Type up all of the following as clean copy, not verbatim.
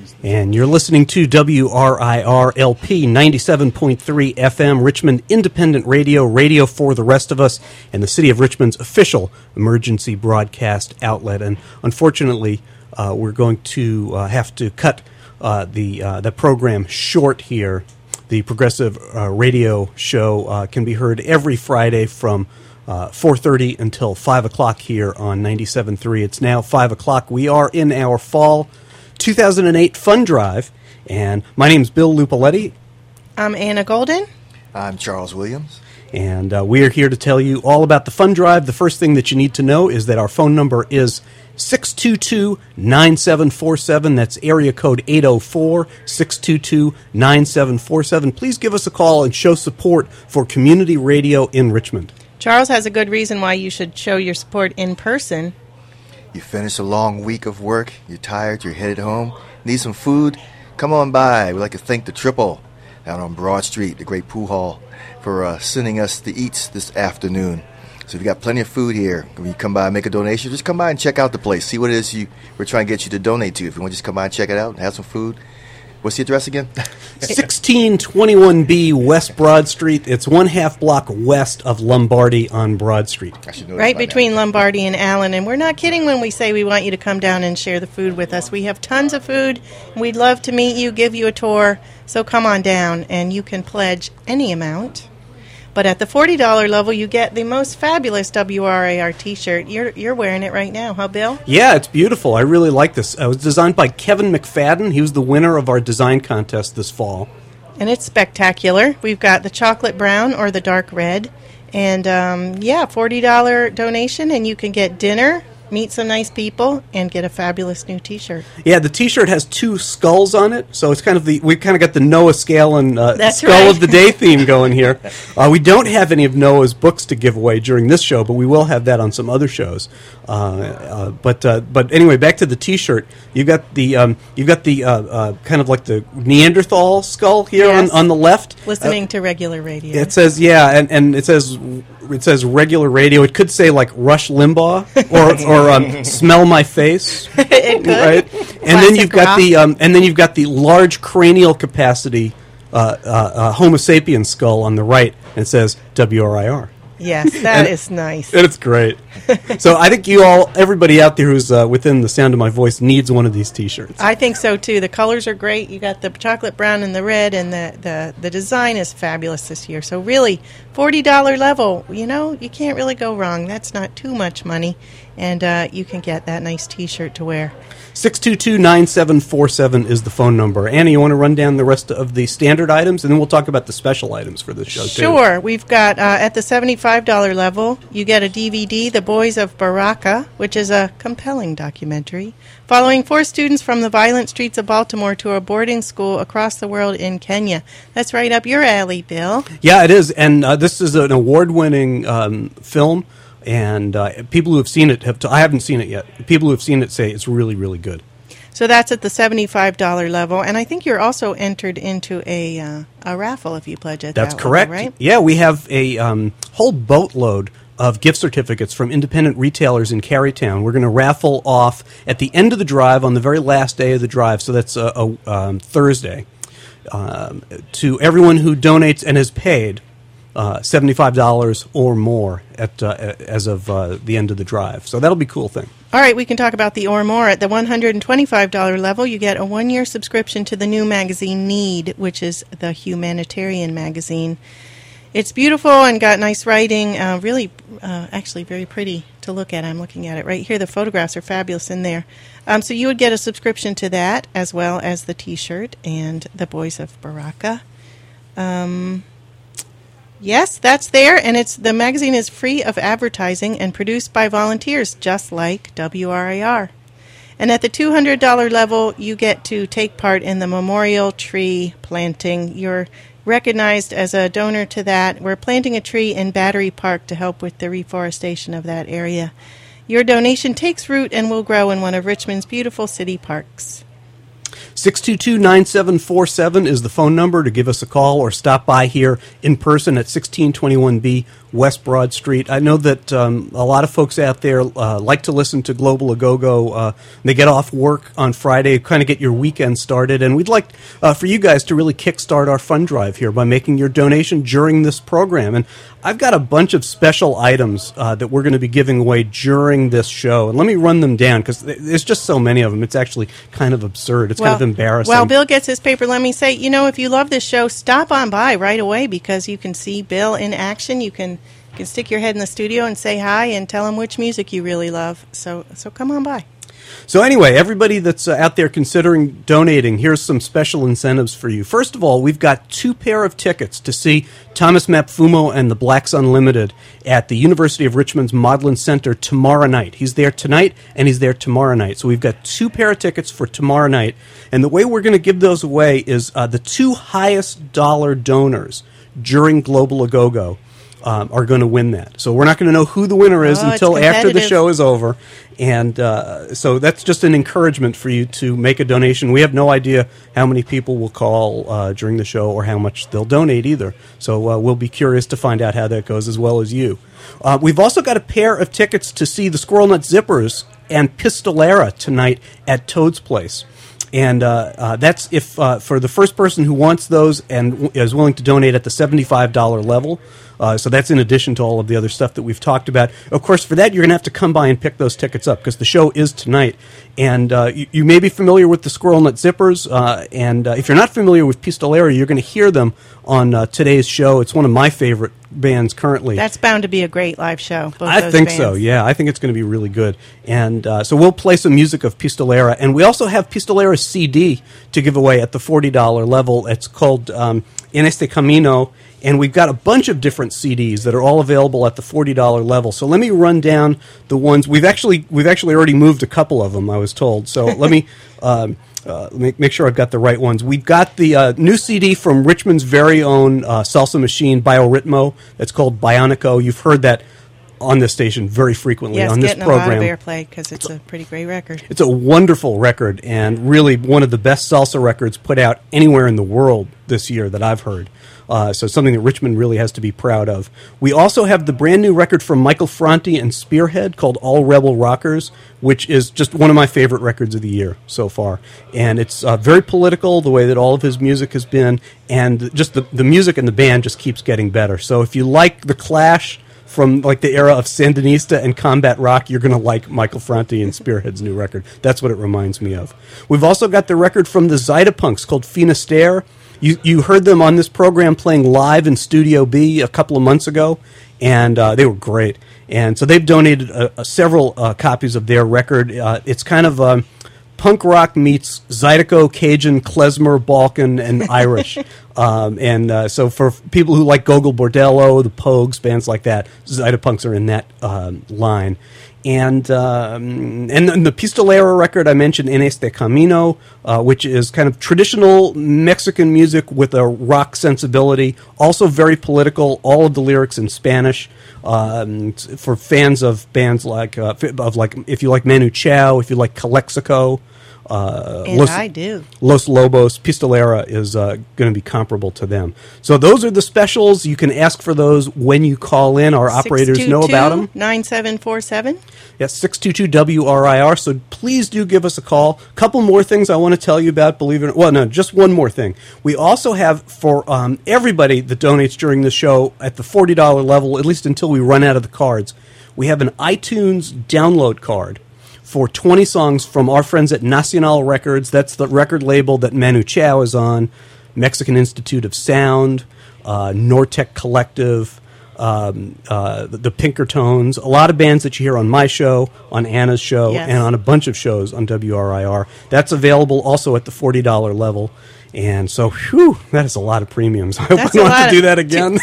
And you're listening to WRIR-LP 97.3 FM, Richmond Independent Radio, radio for the rest of us, and the City of Richmond's official emergency broadcast outlet. And unfortunately, we're going to have to cut the program short here. The Progressive Radio show can be heard every Friday from 4:30 until 5 o'clock here on 97.3. It's now 5 o'clock. We are in our fall 2008 Fund Drive, and my name's Bill Lupoletti. I'm Anna Golden. I'm Charles Williams. And we are here to tell you all about the Fund Drive. The first thing that you need to know is that our phone number is 622-9747. That's area code 804-622-9747. Please give us a call and show support for community radio in Richmond. Charles has a good reason why you should show your support in person. You finished a long week of work, you're tired, you're headed home, need some food? Come on by. We'd like to thank the Triple down on Broad Street, the great pool hall, for sending us the eats this afternoon. So we've got plenty of food here. When you come by and make a donation, just come by and check out the place. See what it is we're trying to get you to donate to. If you want to just come by and check it out and have some food. What's the address again? 1621B West Broad Street. It's 1/2 block west of Lombardy on Broad Street. Right between Lombardy and Allen. And we're not kidding when we say we want you to come down and share the food with us. We have tons of food. We'd love to meet you, give you a tour. So come on down, and you can pledge any amount. But at the $40 level, you get the most fabulous WRIR T-shirt. You're wearing it right now, huh, Bill? Yeah, it's beautiful. I really like this. It was designed by Kevin McFadden. He was the winner of our design contest this fall. And it's spectacular. We've got the chocolate brown or the dark red. And, $40 donation, and you can get dinner, meet some nice people, and get a fabulous new T-shirt. Yeah, the T-shirt has 2 skulls on it, so it's kind of we kind of got the Noah Scale and Skull right. of the Day theme going here. We don't have any of Noah's books to give away during this show, but we will have that on some other shows. But anyway, back to the T-shirt. You've got the kind of like the Neanderthal skull here yes. on the left. Listening to regular radio. It says and it says regular radio. It could say like Rush Limbaugh or Smell My Face. It could. Right? And then you've got the large cranial capacity Homo sapiens skull on the right, and it says WRIR. Yes, that is nice. And it's great. So I think everybody out there who's within the sound of my voice needs one of these T-shirts. I think so, too. The colors are great. You got the chocolate brown and the red, and the design is fabulous this year. So really, $40 level, you can't really go wrong. That's not too much money, and you can get that nice T-shirt to wear. 622-9747 is the phone number. Anna, you want to run down the rest of the standard items, and then we'll talk about the special items for this show, too. Sure. We've got, at the $75 level, you get a DVD, The Boys of Baraka, which is a compelling documentary, following 4 students from the violent streets of Baltimore to a boarding school across the world in Kenya. That's right up your alley, Bill. Yeah, it is, and this is an award-winning film. And people who have seen it I haven't seen it yet. People who have seen it say it's really, really good. So that's at the $75 level. And I think you're also entered into a raffle if you pledge at That's that correct. level, right? Yeah, we have a whole boatload of gift certificates from independent retailers in Carytown. We're going to raffle off at the end of the drive on the very last day of the drive. So that's Thursday. To everyone who donates and has paid $75 or more as of the end of the drive. So that'll be a cool thing. All right, we can talk about the or more. At the $125 level, you get a 1-year subscription to the new magazine Need, which is the humanitarian magazine. It's beautiful and got nice writing, actually very pretty to look at. I'm looking at it right here. The photographs are fabulous in there. So you would get a subscription to that, as well as the T-shirt and the Boys of Baraka. Yes, that's there, and the magazine is free of advertising and produced by volunteers, just like WRIR. And at the $200 level, you get to take part in the memorial tree planting. You're recognized as a donor to that. We're planting a tree in Battery Park to help with the reforestation of that area. Your donation takes root and will grow in one of Richmond's beautiful city parks. 622-9747 is the phone number to give us a call or stop by here in person at 1621B West Broad Street. I know that a lot of folks out there like to listen to Global A-Go-Go. They get off work on Friday, kind of get your weekend started, and we'd like for you guys to really kickstart our fund drive here by making your donation during this program. And I've got a bunch of special items that we're going to be giving away during this show. And let me run them down because there's just so many of them. It's actually kind of absurd. It's kind of embarrassing. While Bill gets his paper, let me say, if you love this show, stop on by right away because you can see Bill in action. You can stick your head in the studio and say hi and tell him which music you really love. So come on by. So anyway, everybody that's out there considering donating, here's some special incentives for you. First of all, we've got 2 pair of tickets to see Thomas Mapfumo and the Blacks Unlimited at the University of Richmond's Maudlin Center tomorrow night. He's there tonight and he's there tomorrow night. So we've got 2 pair of tickets for tomorrow night. And the way we're going to give those away is the 2 highest dollar donors during Global A-Go-Go are going to win that. So we're not going to know who the winner is until after the show is over. And so that's just an encouragement for you to make a donation. We have no idea how many people will call during the show or how much they'll donate either. So we'll be curious to find out how that goes as well as you. We've also got a pair of tickets to see the Squirrel Nut Zippers and Pistolera tonight at Toad's Place. And that's if for the first person who wants those and is willing to donate at the $75 level. So that's in addition to all of the other stuff that we've talked about. Of course, for that, you're going to have to come by and pick those tickets up because the show is tonight. And you may be familiar with the Squirrel Nut Zippers. And if you're not familiar with Pistolera, you're going to hear them on today's show. It's one of my favorite bands currently. That's bound to be a great live show. I think so, yeah. I think it's going to be really good. And so we'll play some music of Pistolera. And we also have Pistolera's CD to give away at the $40 level. It's called En Este Camino. And we've got a bunch of different CDs that are all available at the $40 level. So let me run down the ones. We've actually already moved a couple of them, I was told. So let me make sure I've got the right ones. We've got the new CD from Richmond's very own salsa machine, BioRhythmo. That's called Bionico. You've heard that on this station very frequently on this program. Yes, getting a lot of airplay because it's a pretty great record. It's a wonderful record and really one of the best salsa records put out anywhere in the world this year that I've heard. So something that Richmond really has to be proud of. We also have the brand new record from Michael Franti and Spearhead called All Rebel Rockers, which is just one of my favorite records of the year so far. And it's very political, the way that all of his music has been, and just the music and the band just keeps getting better. So if you like The Clash from like the era of Sandinista and combat rock, you're going to like Michael Franti and Spearhead's new record. That's what it reminds me of. We've also got the record from the Zydepunks called Finisterre. You heard them on this program playing live in Studio B a couple of months ago, and they were great. And so they've donated several copies of their record. It's kind of punk rock meets Zydeco, Cajun, klezmer, Balkan, and Irish. So for people who like Gogol Bordello, the Pogues, bands like that, Zydepunks are in that line. And the Pistolera record I mentioned, En Este Camino, which is kind of traditional Mexican music with a rock sensibility, also very political, all of the lyrics in Spanish. For fans of bands like if you like Manu Chao, if you like Calexico, I do. Los Lobos, Pistolera is going to be comparable to them. So those are the specials. You can ask for those when you call in. Our operators know about them. 9747. Yes, 622-WRIR. So please do give us a call. Couple more things I want to tell you about, believe it or not. Well, no, just one more thing. We also have for everybody that donates during the show at the $40 level, at least until we run out of the cards, we have an iTunes download card for 20 songs from our friends at Nacional Records. That's the record label that Manu Chao is on, Mexican Institute of Sound, Nortec Collective, the Pinkertones, a lot of bands that you hear on my show, on Anna's show, yes, and on a bunch of shows on WRIR. That's available also at the $40 level. And so, whew, that is a lot of premiums. I hope That's I don't a have lot to do that again.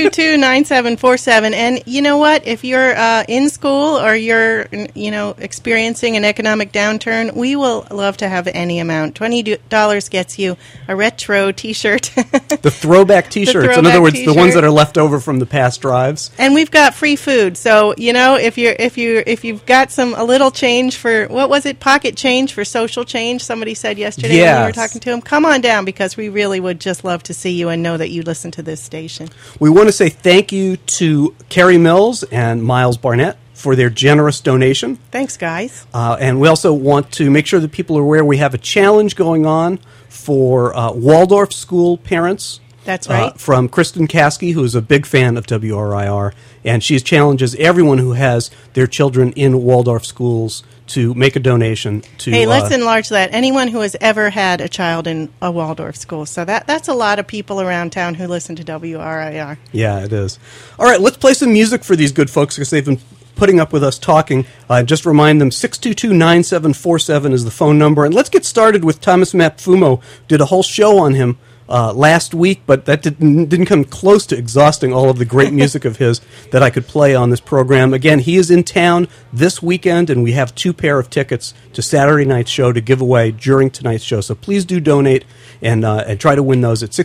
622-9747. And you know what? If you're in school or you're, experiencing an economic downturn, we will love to have any amount. $20 gets you a retro T-shirt. The throwback T-shirts. In other words, the ones that are left over from the past drives. And we've got free food. So, if you've got a little change for, what was it, pocket change for social change, somebody said yesterday when we were talking to him, come on down, because we really would just love to see you and know that you listen to this station. We want to say thank you to Carrie Mills and Miles Barnett for their generous donation. Thanks, guys. And we also want to make sure that people are aware we have a challenge going on for Waldorf school parents. That's right. From Kristen Caskey, who is a big fan of WRIR, and she challenges everyone who has their children in Waldorf schools to make a donation to... Hey, let's enlarge that. Anyone who has ever had a child in a Waldorf school. So that's a lot of people around town who listen to WRIR. Yeah, it is. All right, let's play some music for these good folks because they've been putting up with us talking. Just remind them, 622-9747 is the phone number. And let's get started with Thomas Mapfumo. Did a whole show on him last week, but that didn't come close to exhausting all of the great music of his that I could play on this program. Again, he is in town this weekend, and we have 2 pair of tickets to Saturday night's show to give away during tonight's show. So please do donate and try to win those at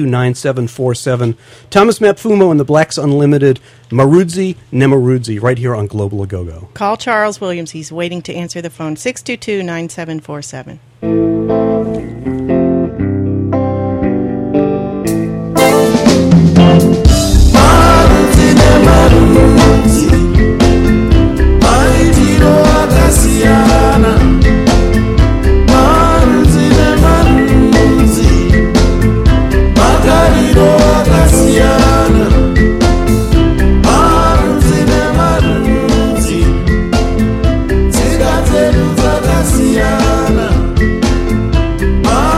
622-9747. Thomas Mapfumo and the Blacks Unlimited, Marudzi Nemarudzi, right here on Global A-Go-Go. Call Charles Williams. He's waiting to answer the phone, 622-9747. Siyana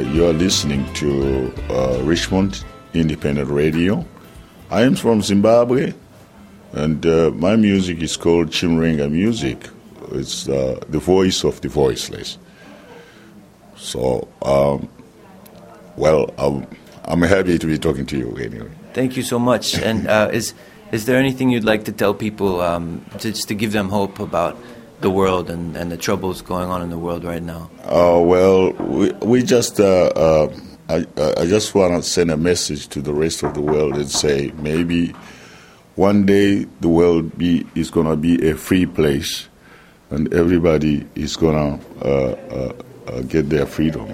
you are listening to Richmond Independent Radio. I am from Zimbabwe, and my music is called Chimrenga music. It's the voice of the voiceless. So, I'm happy to be talking to you anyway. Thank you so much. And is there anything you'd like to tell people just to give them hope about the world and the troubles going on in the world right now? We just I just want to send a message to the rest of the world and say maybe one day the world is going to be a free place and everybody is going to get their freedom.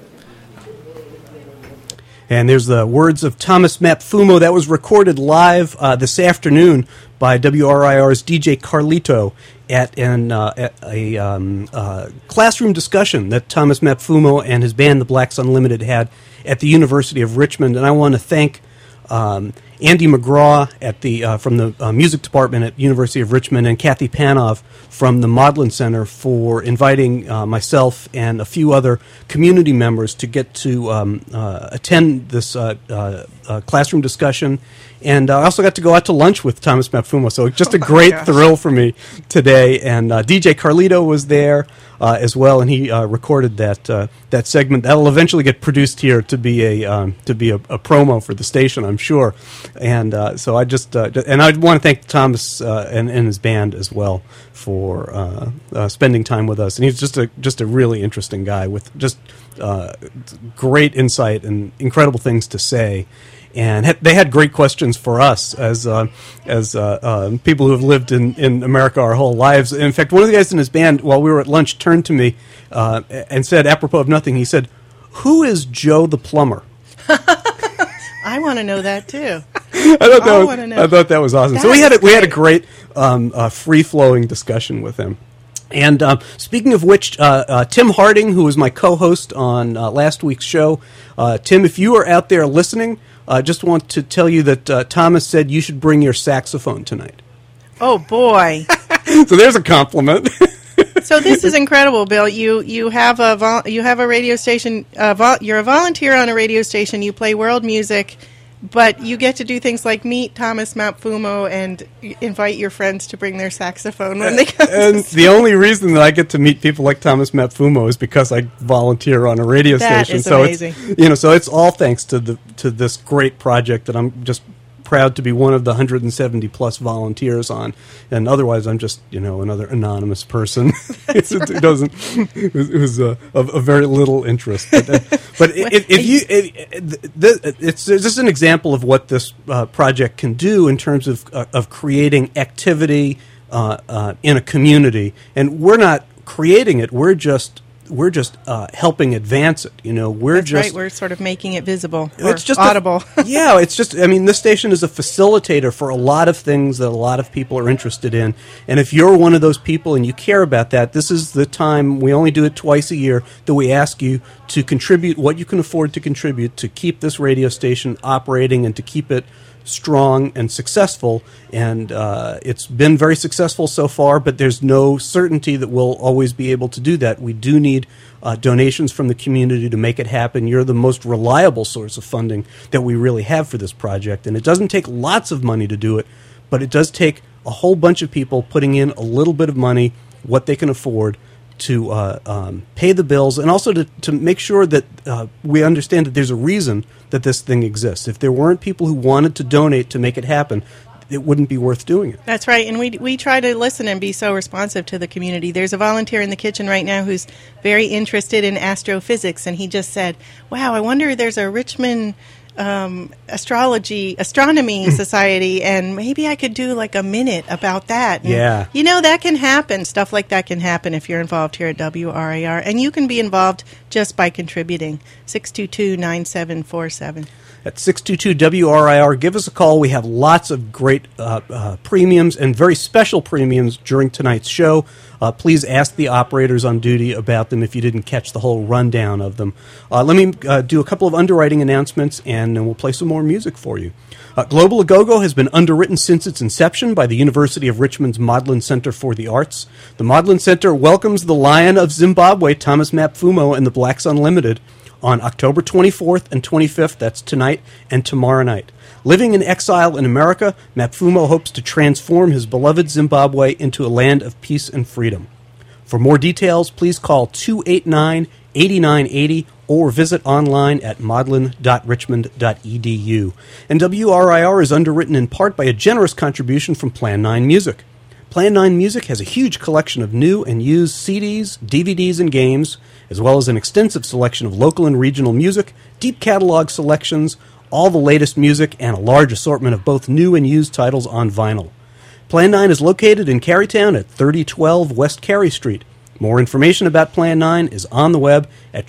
And there's the words of Thomas Mapfumo. That was recorded live this afternoon by WRIR's DJ Carlito at a classroom discussion that Thomas Mapfumo and his band, the Blacks Unlimited, had at the University of Richmond. And I want to thank Andy McGraw from the music department at University of Richmond and Kathy Panoff from the Maudlin Center for inviting myself and a few other community members to get to attend this classroom discussion. And I also got to go out to lunch with Thomas Mapfumo, so just a great thrill for me today. And DJ Carlito was there as well, and he recorded that segment. That'll eventually get produced here to be a promo for the station, I'm sure. And so I just and I want to thank Thomas and his band as well for spending time with us. And he's just a really interesting guy with just great insight and incredible things to say. And they had great questions for us as people who have lived in America our whole lives. In fact, one of the guys in his band, while we were at lunch, turned to me and said, apropos of nothing, he said, "Who is Joe the plumber?" I want to know that too. I thought that was awesome. So we had a great free flowing discussion with him. And speaking of which, Tim Harding, who was my co-host on last week's show, Tim, if you are out there listening, I just want to tell you that Thomas said you should bring your saxophone tonight. Oh boy! So there's a compliment. So this is incredible, Bill. You have a radio station. You're a volunteer on a radio station. You play world music, but you get to do things like meet Thomas Mapfumo and invite your friends to bring their saxophone when they come. And the only reason that I get to meet people like Thomas Mapfumo is because I volunteer on a radio station. That is amazing. So it's all thanks to this great project that I'm just proud to be one of the 170 plus volunteers on, and otherwise I'm just another anonymous person who's of very little interest. But it's just an example of what this project can do in terms of creating activity in a community, and we're not creating it. We're just helping advance it. That's right. We're sort of making it visible. It's just audible. It's just. I mean, this station is a facilitator for a lot of things that a lot of people are interested in. And if you're one of those people and you care about that, this is the time. We only do it twice a year that we ask you to contribute what you can afford to contribute to keep this radio station operating and to keep it strong and successful. And it's been very successful so far, but there's no certainty that we'll always be able to do that. We do need donations from the community to make it happen. You're the most reliable source of funding that we really have for this project, and it doesn't take lots of money to do it, but it does take a whole bunch of people putting in a little bit of money, what they can afford, to pay the bills, and also to make sure that we understand that there's a reason that this thing exists. If there weren't people who wanted to donate to make it happen, it wouldn't be worth doing it. That's right, and we try to listen and be so responsive to the community. There's a volunteer in the kitchen right now who's very interested in astrophysics, and he just said, wow, I wonder there's a Richmond astronomy society, and maybe I could do like a minute about that. And, yeah. That can happen. Stuff like that can happen if you're involved here at WRIR, and you can be involved just by contributing. 622-9747. At 622-WRIR, give us a call. We have lots of great premiums and very special premiums during tonight's show. Please ask the operators on duty about them if you didn't catch the whole rundown of them. Let me do a couple of underwriting announcements, and then we'll play some more music for you. Global A Go-Go has been underwritten since its inception by the University of Richmond's Maudlin Center for the Arts. The Maudlin Center welcomes the Lion of Zimbabwe, Thomas Mapfumo, and the Blacks Unlimited on October 24th and 25th, that's tonight and tomorrow night. Living in exile in America, Mapfumo hopes to transform his beloved Zimbabwe into a land of peace and freedom. For more details, please call 289-8980 or visit online at modlin.richmond.edu. And WRIR is underwritten in part by a generous contribution from Plan 9 Music. Plan 9 Music has a huge collection of new and used CDs, DVDs, and games, as well as an extensive selection of local and regional music, deep catalog selections, all the latest music, and a large assortment of both new and used titles on vinyl. Plan 9 is located in Carytown at 3012 West Cary Street. More information about Plan 9 is on the web at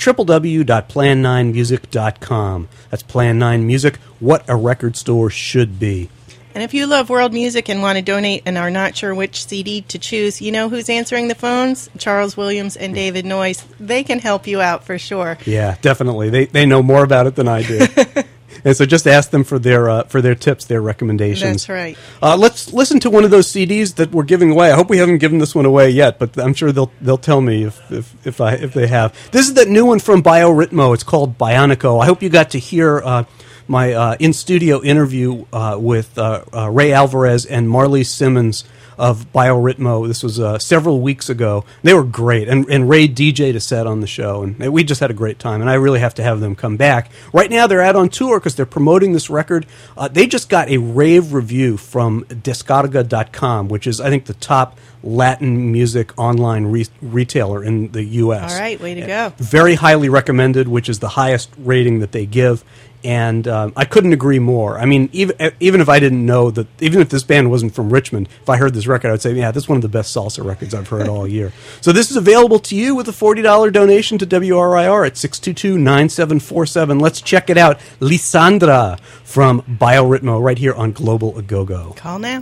www.plan9music.com. That's Plan 9 Music, what a record store should be. And if you love world music and want to donate and are not sure which CD to choose, you know who's answering the phones? Charles Williams and David Noyes. They can help you out for sure. Yeah, definitely. They know more about it than I do. And so just ask them for their tips, their recommendations. That's right. Let's listen to one of those CDs that we're giving away. I hope we haven't given this one away yet, but I'm sure they'll tell me if they have. This is that new one from BioRhythmo. It's called Bionico. I hope you got to hear my in-studio interview with Ray Alvarez and Marley Simmons of BioRhythmo. This was several weeks ago. They were great, and Ray DJ'd a set on the show, and we just had a great time, and I really have to have them come back. Right now they're out on tour because they're promoting this record. They just got a rave review from Descarga.com, which is, I think, the top Latin music online retailer in the U.S. All right, way to go. Very highly recommended, which is the highest rating that they give. And I couldn't agree more. I mean, even if I didn't know that, even if this band wasn't from Richmond, if I heard this record, I would say, yeah, this is one of the best salsa records I've heard all year. So this is available to you with a $40 donation to WRIR at 622-9747. Let's check it out. Lisandra from BioRhythmo right here on Global A-Go-Go. Call now.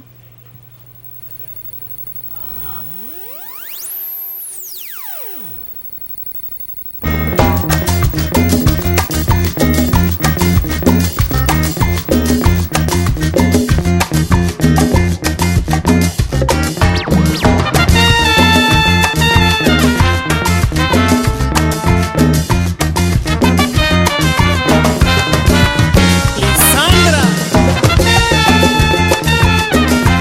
Lisandra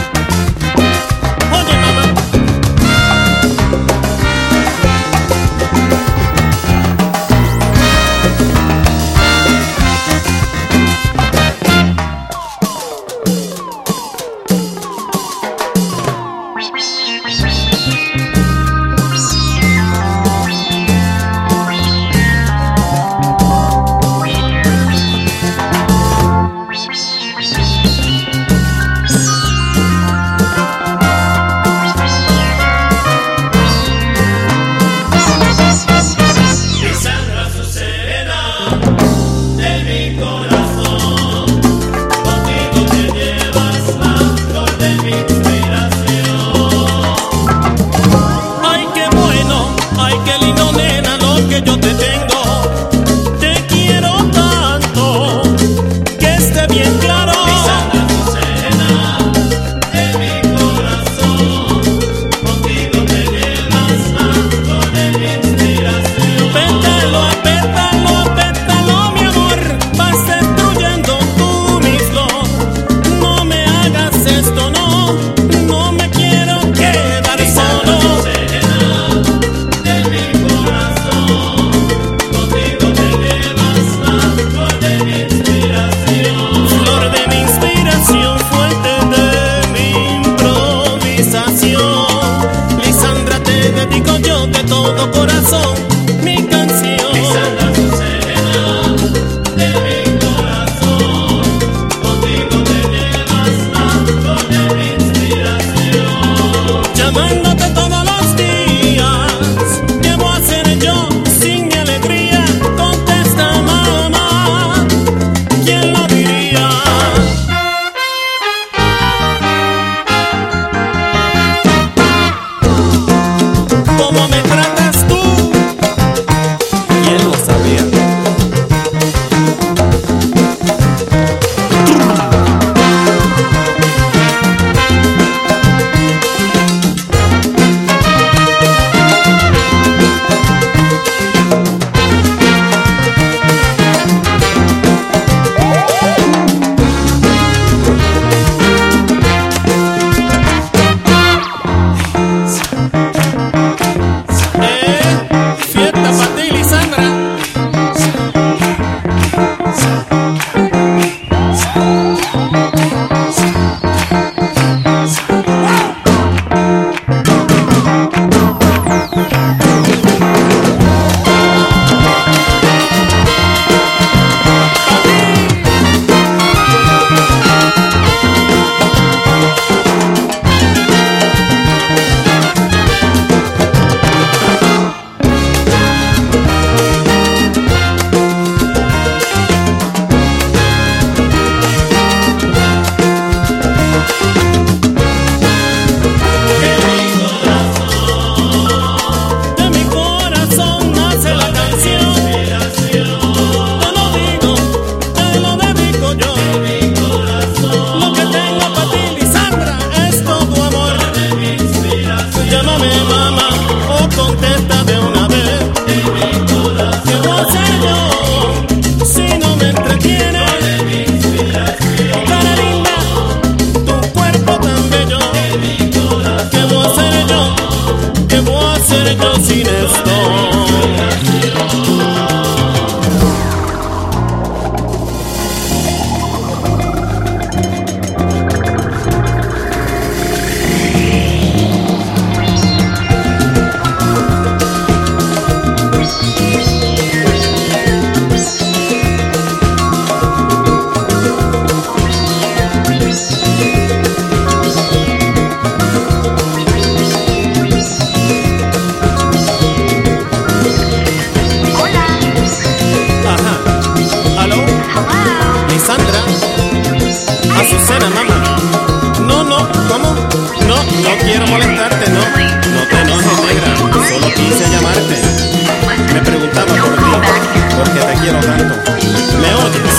mamá. No, ¿cómo? No quiero molestarte, no. No te enojes, negra. Solo quise llamarte. Me preguntaba por ti, porque te quiero tanto. ¿Me oyes?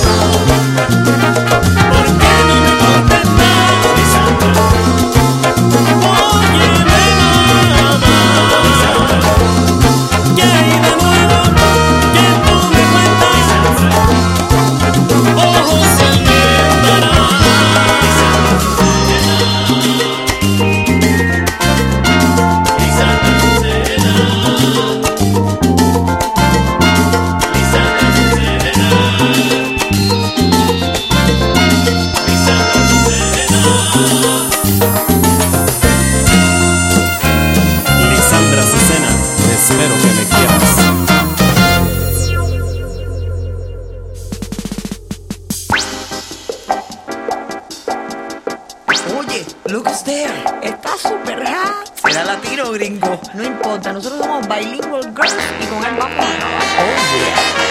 ¿Por qué no me contestas, Lisandra? Óyeme, mamá. ¿Qué hay de nuevo que tú me cuentas? Ojos sin enterar. Lisandra Azucena, espero que me quieras. Oye, look who's there. Está super hot. Será latino o gringo. No importa, nosotros somos bilingual girls y con él vamos. Oh, yeah.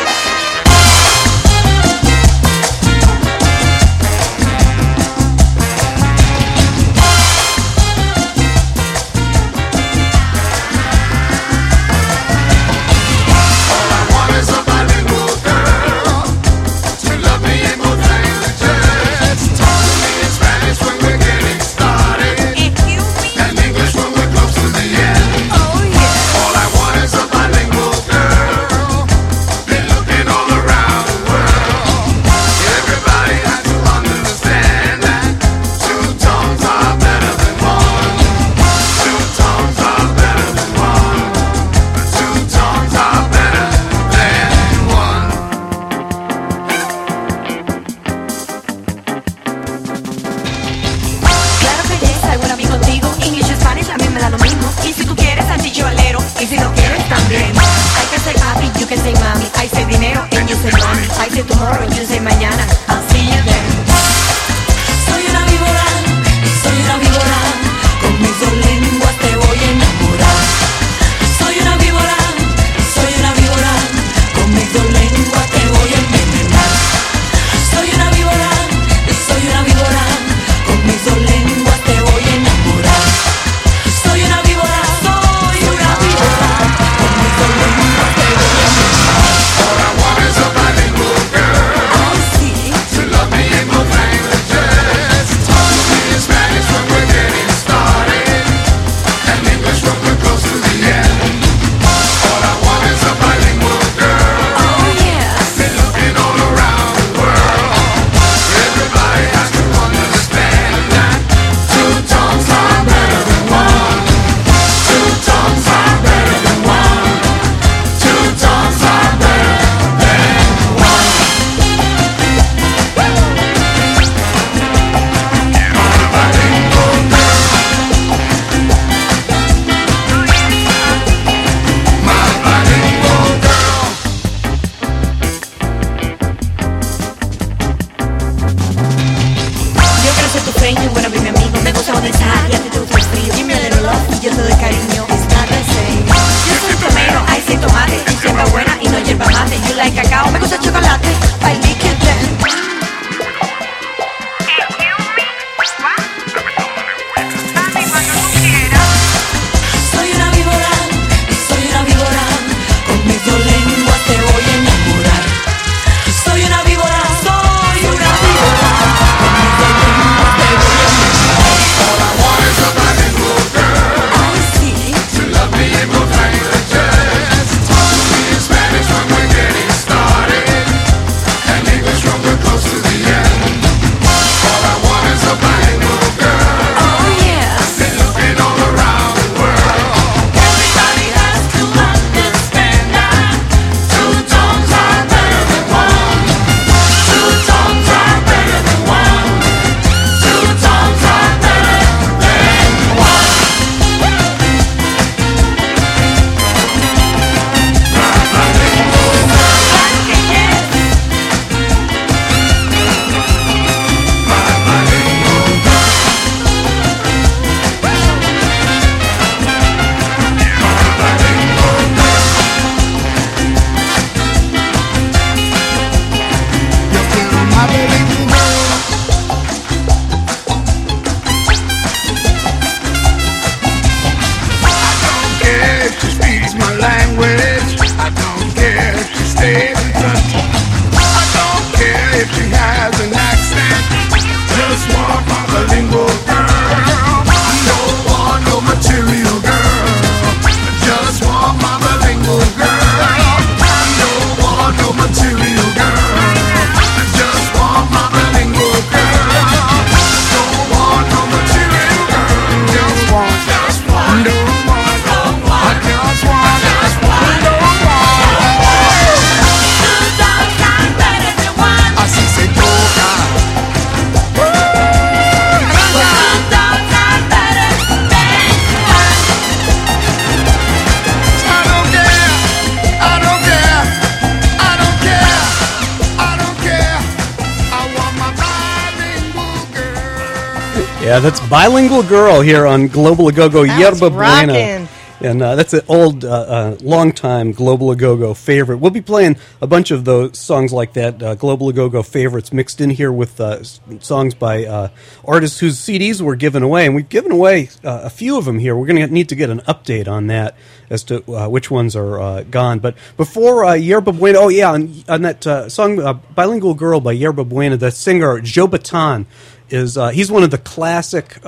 Yeah, that's Bilingual Girl here on Global Agogo, That's Yerba Buena. rockin'. And that's an old, long-time Global Agogo favorite. We'll be playing a bunch of those songs like that, Global Agogo favorites, mixed in here with songs by artists whose CDs were given away. And we've given away a few of them here. We're going to need to get an update on that as to which ones are gone. But before Yerba Buena, on that song, Bilingual Girl by Yerba Buena, the singer Joe Bataan he's one of the classic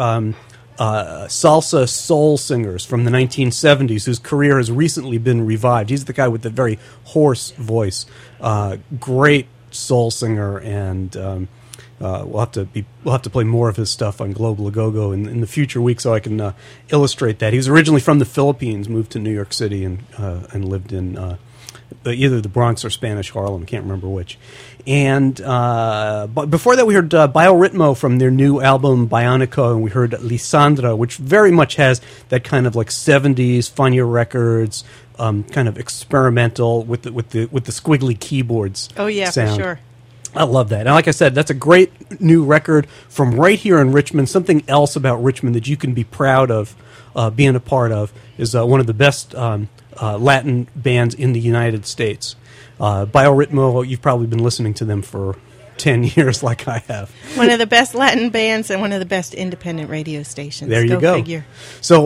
salsa soul singers from the 1970s whose career has recently been revived. He's the guy with the very hoarse voice. Great soul singer, and we'll have to play more of his stuff on Global Agogo in the future weeks so I can illustrate that. He was originally from the Philippines, moved to New York City, and lived in either the Bronx or Spanish Harlem, can't remember which. And but before that, we heard Bioritmo from their new album Bionico, and we heard Lisandra, which very much has that kind of like 70s Fania Records, kind of experimental with the squiggly keyboards. Oh yeah, sound. for sure. I love that. And like I said, that's a great new record from right here in Richmond. Something else about Richmond that you can be proud of being a part of is one of the best Latin bands in the United States. Bioritmo, you've probably been listening to them for 10 years like I have. One of the best Latin bands and one of the best independent radio stations. There you go. Figure. So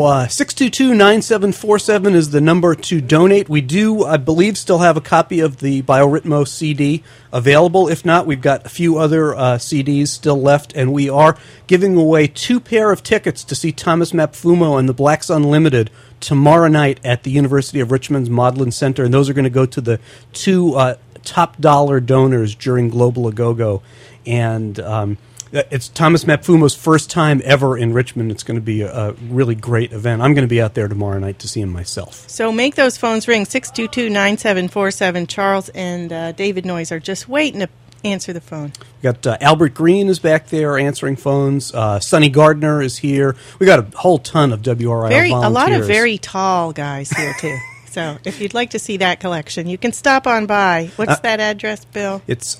622-9747 is the number to donate. We do, I believe, still have a copy of the Bioritmo CD available. If not, we've got a few other CDs still left, and we are giving away 2 pair of tickets to see Thomas Mapfumo and the Blacks Unlimited tomorrow night at the University of Richmond's Maudlin Center, and those are going to go to the 2 top dollar donors during Global Agogo. And it's Thomas Mapfumo's first time ever in Richmond. It's going to be a really great event. I'm going to be out there tomorrow night to see him myself. So make those phones ring. 622-9747. Charles and David Noyes are just waiting to answer the phone. We got Albert Green is back there answering phones. Sonny Gardner is here. We got a whole ton of WRIL volunteers. A lot of very tall guys here, too. So if you'd like to see that collection, you can stop on by. What's that address, Bill? It's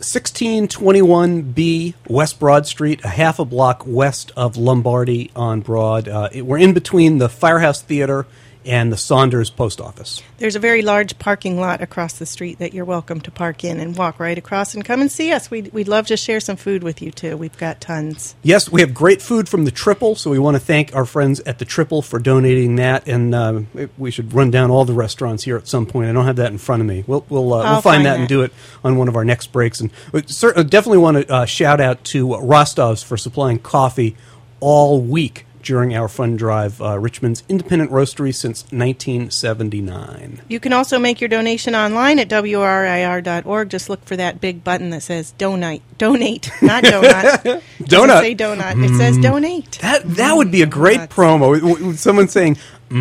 1621B West Broad Street, a half a block west of Lombardy on Broad. We're in between the Firehouse Theater and the Saunders Post Office. There's a very large parking lot across the street that you're welcome to park in and walk right across and come and see us. We'd love to share some food with you, too. We've got tons. Yes, we have great food from the Triple, so we want to thank our friends at the Triple for donating that, and we should run down all the restaurants here at some point. I don't have that in front of me. We'll find that and do it on one of our next breaks. And we definitely want to shout out to Rostov's for supplying coffee all week during our fund drive, Richmond's independent roastery since 1979. You can also make your donation online at WRIR.org. Just look for that big button that says donate. Donate, not donut. Donut. It doesn't say donut. It says donate. That would be a great promo. Someone saying,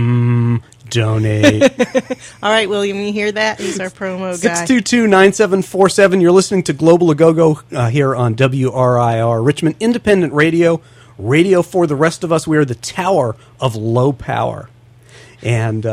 donate. All right, William, you hear that? He's our promo guy. 622-9747. You're listening to Global Agogo here on WRIR, Richmond Independent Radio. Radio for the rest of us. We are the Tower of Low Power. And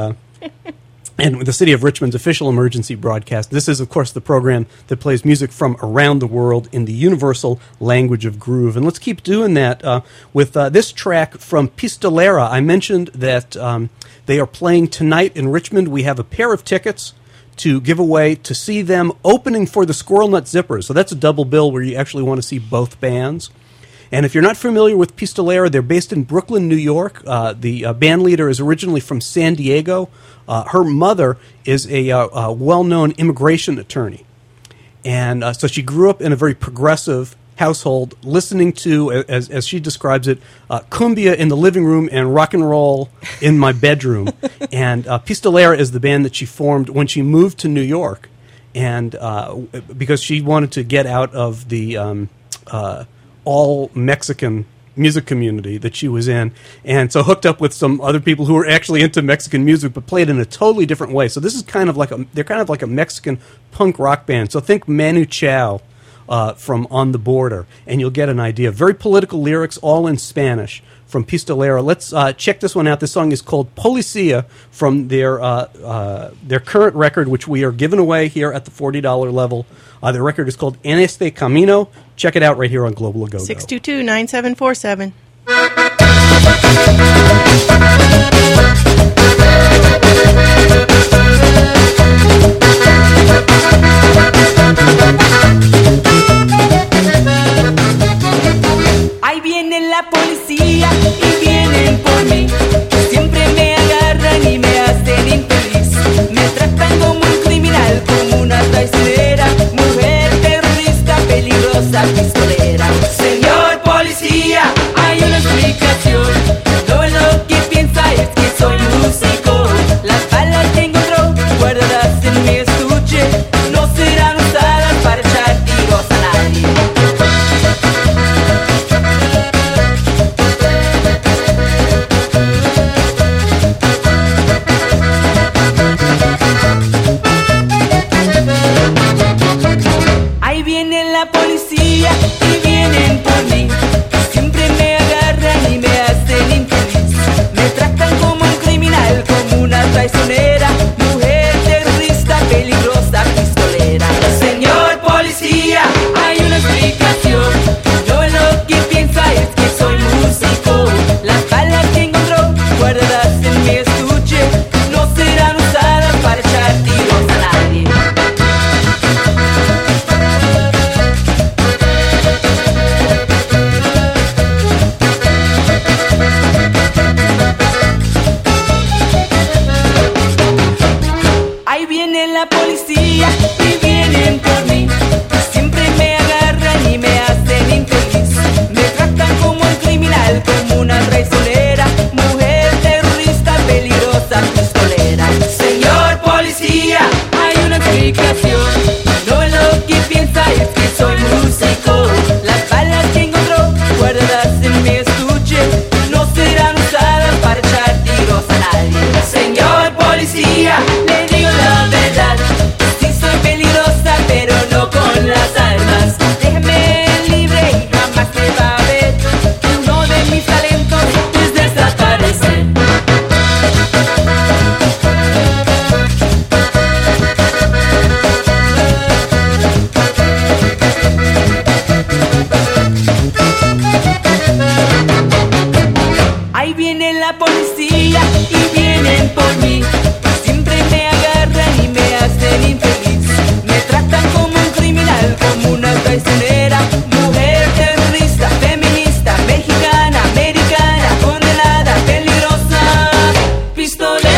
the City of Richmond's official emergency broadcast. This is, of course, the program that plays music from around the world in the universal language of groove. And let's keep doing that with this track from Pistolera. I mentioned that they are playing tonight in Richmond. We have a pair of tickets to give away to see them opening for the Squirrel Nut Zippers. So that's a double bill where you actually want to see both bands. And if you're not familiar with Pistolera, they're based in Brooklyn, New York. The band leader is originally from San Diego. Her mother is a well-known immigration attorney. And so she grew up in a very progressive household, listening to, as she describes it, cumbia in the living room and rock and roll in my bedroom. And Pistolera is the band that she formed when she moved to New York. And because she wanted to get out of the all Mexican music community that she was in, and so hooked up with some other people who were actually into Mexican music but played in a totally different way. So this is kind of like they're kind of like a Mexican punk rock band. So think Manu Chao from On the Border, and you'll get an idea. Very political lyrics, all in Spanish, from Pistolera. Let's check this one out. This song is called Policia from their current record, which we are giving away here at the $40 level. Their record is called En Este Camino. Check it out right here on Global Agogo. 622-9747. viene la policía y vienen por mí. Siempre me agarran y me hacen infeliz. Me tratan como un criminal, como una traicionera, mujer terrorista, peligrosa, pistolera. Señor policía, hay una explicación. Todo lo que piensa es que soy músico. Las balas que encontró guardadas en mi estuche no serán usadas para echar tiros a nadie. Ahí viene la policía y vienen por mí. Siempre me agarran y me hacen infeliz. Me tratan como un criminal, como una traicionera, mujer terrorista, peligrosa, pistolera. Señor policía, hay una explicación. Yo lo que piensa es que soy músico. Las balas que encontró guardadas en mi estuche no serán usadas para echar tiros a nadie. Ahí viene la policía y vienen por mí. Siempre me agarran y me hacen infeliz. Me tratan como un criminal, como una traicionera, mujer terrorista, peligrosa, pistolera. Señor policía, hay una explicación. No lo que piensa es que soy músico. Las balas que encontró guardadas en mi estuche no serán usadas para echar tiros a nadie. Señor policía, le digo la verdad. Sí soy peligrosa, pero no con las armas. Déjeme libre y jamás me va a ver. Uno de mis talentos es desaparecer. Ahí viene la policía y vienen por mí. Siempre me agarran y me hacen infeliz. Me tratan como un criminal, como una traicionera, mujer terrorista, feminista, mexicana, americana, condenada, peligrosa, pistolera.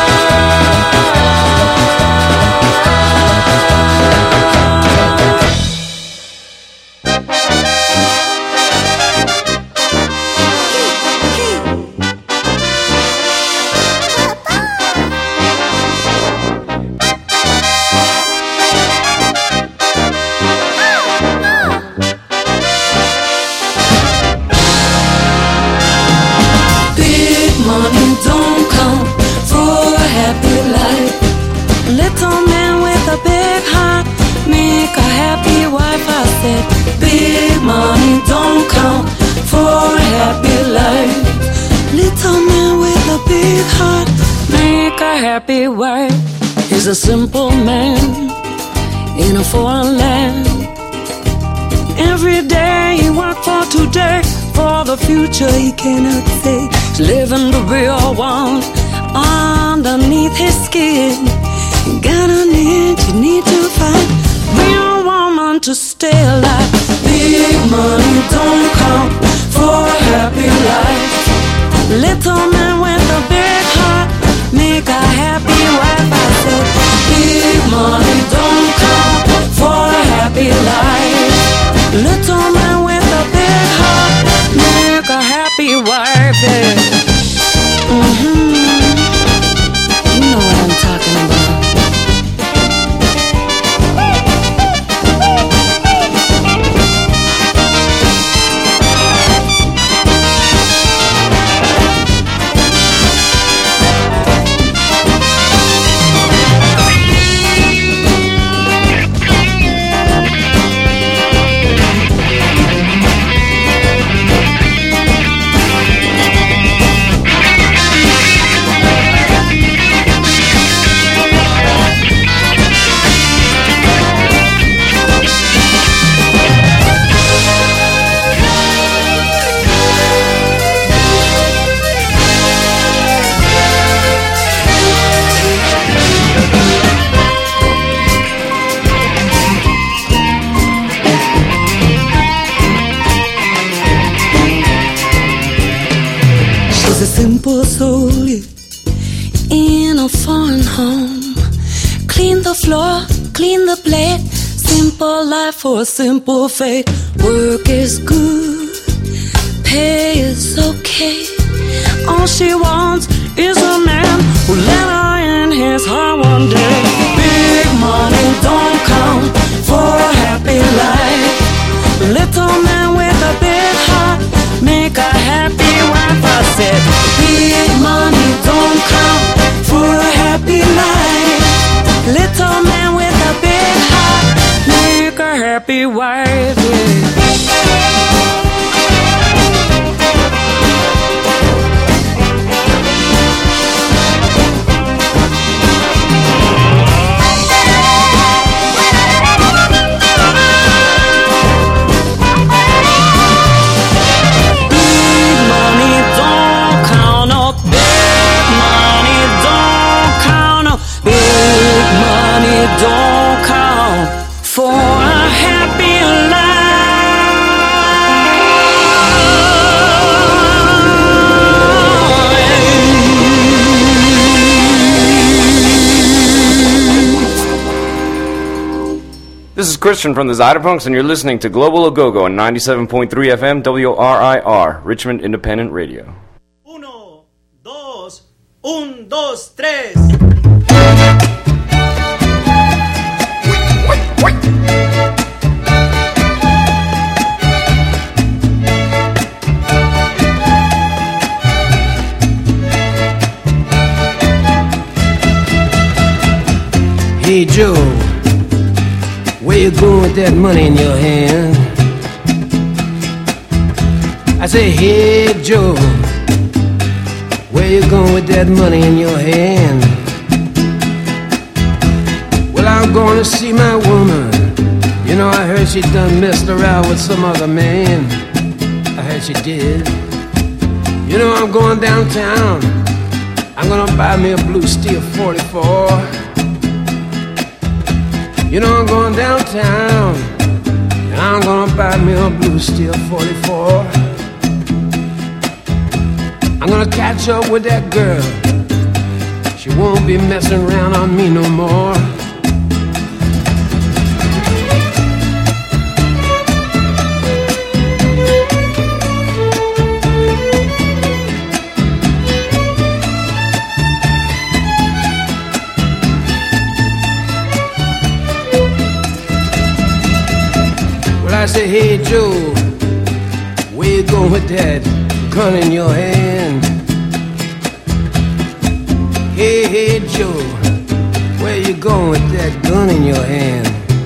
Big money don't come for a happy life. Little man with a big heart, make a happy wife. I said, big money don't come for a happy life. Little man with a big heart, make a happy wife. He's a simple man in a foreign land. Every day he works for today, for the future he cannot say. He's living the real world underneath his skin. You gotta need to find real woman to stay alive. Big money don't come for a happy life. Little man with a big heart, make a happy wife. I said, big money don't come for a happy life. Little man with a big heart, make a happy wife. Yeah. You know what I'm talking about. a simple soul in a foreign home. Clean the floor, clean the plate. Simple life for a simple fate. Work is good, pay is okay. All she wants is a man who let her in his heart one day. Big money don't count for a happy life. Little man with a big heart make a happy wife. I said, big money don't count for a happy life. Little man with a big heart make a happy wife. Don't count for a happy life. This is Christian from the Zyderpunks, and you're listening to Global Agogo on 97.3 FM WRIR, Richmond Independent Radio. 1, 2, 1, 2, 3. Hey Joe, where you going with that money in your hand? I say, hey Joe, where you going with that money in your hand? Well, I'm going to see my woman. You know, I heard she done messed around with some other man. I heard she did. You know, I'm going downtown. I'm gonna buy me a blue steel 44. You know, I'm going downtown, and I'm gonna buy me a blue steel 44. I'm gonna catch up with that girl. She won't be messing around on me no more. I say, hey Joe, where you going with that gun in your hand? Hey Joe, where you going with that gun in your hand?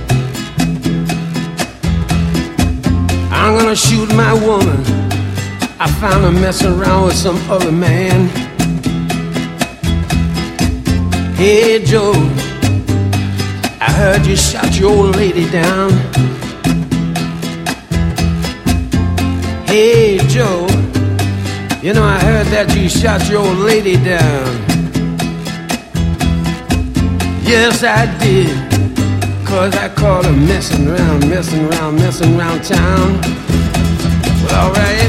I'm gonna shoot my woman. I found her messing around with some other man. Hey Joe, I heard you shot your old lady down. Hey Joe, you know I heard that you shot your old lady down. Yes I did, 'cause I caught her messing around town. Well, alright.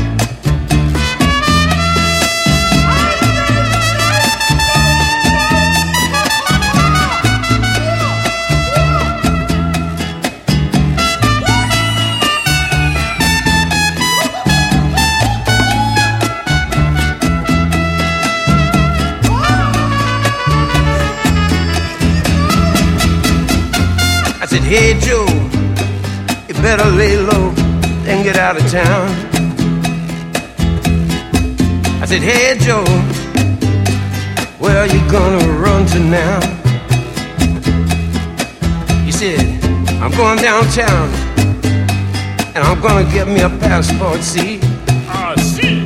I said, hey Joe, you better lay low and get out of town. I said, hey Joe, where are you gonna run to now? He said, I'm going downtown, and I'm gonna get me a passport, see? See.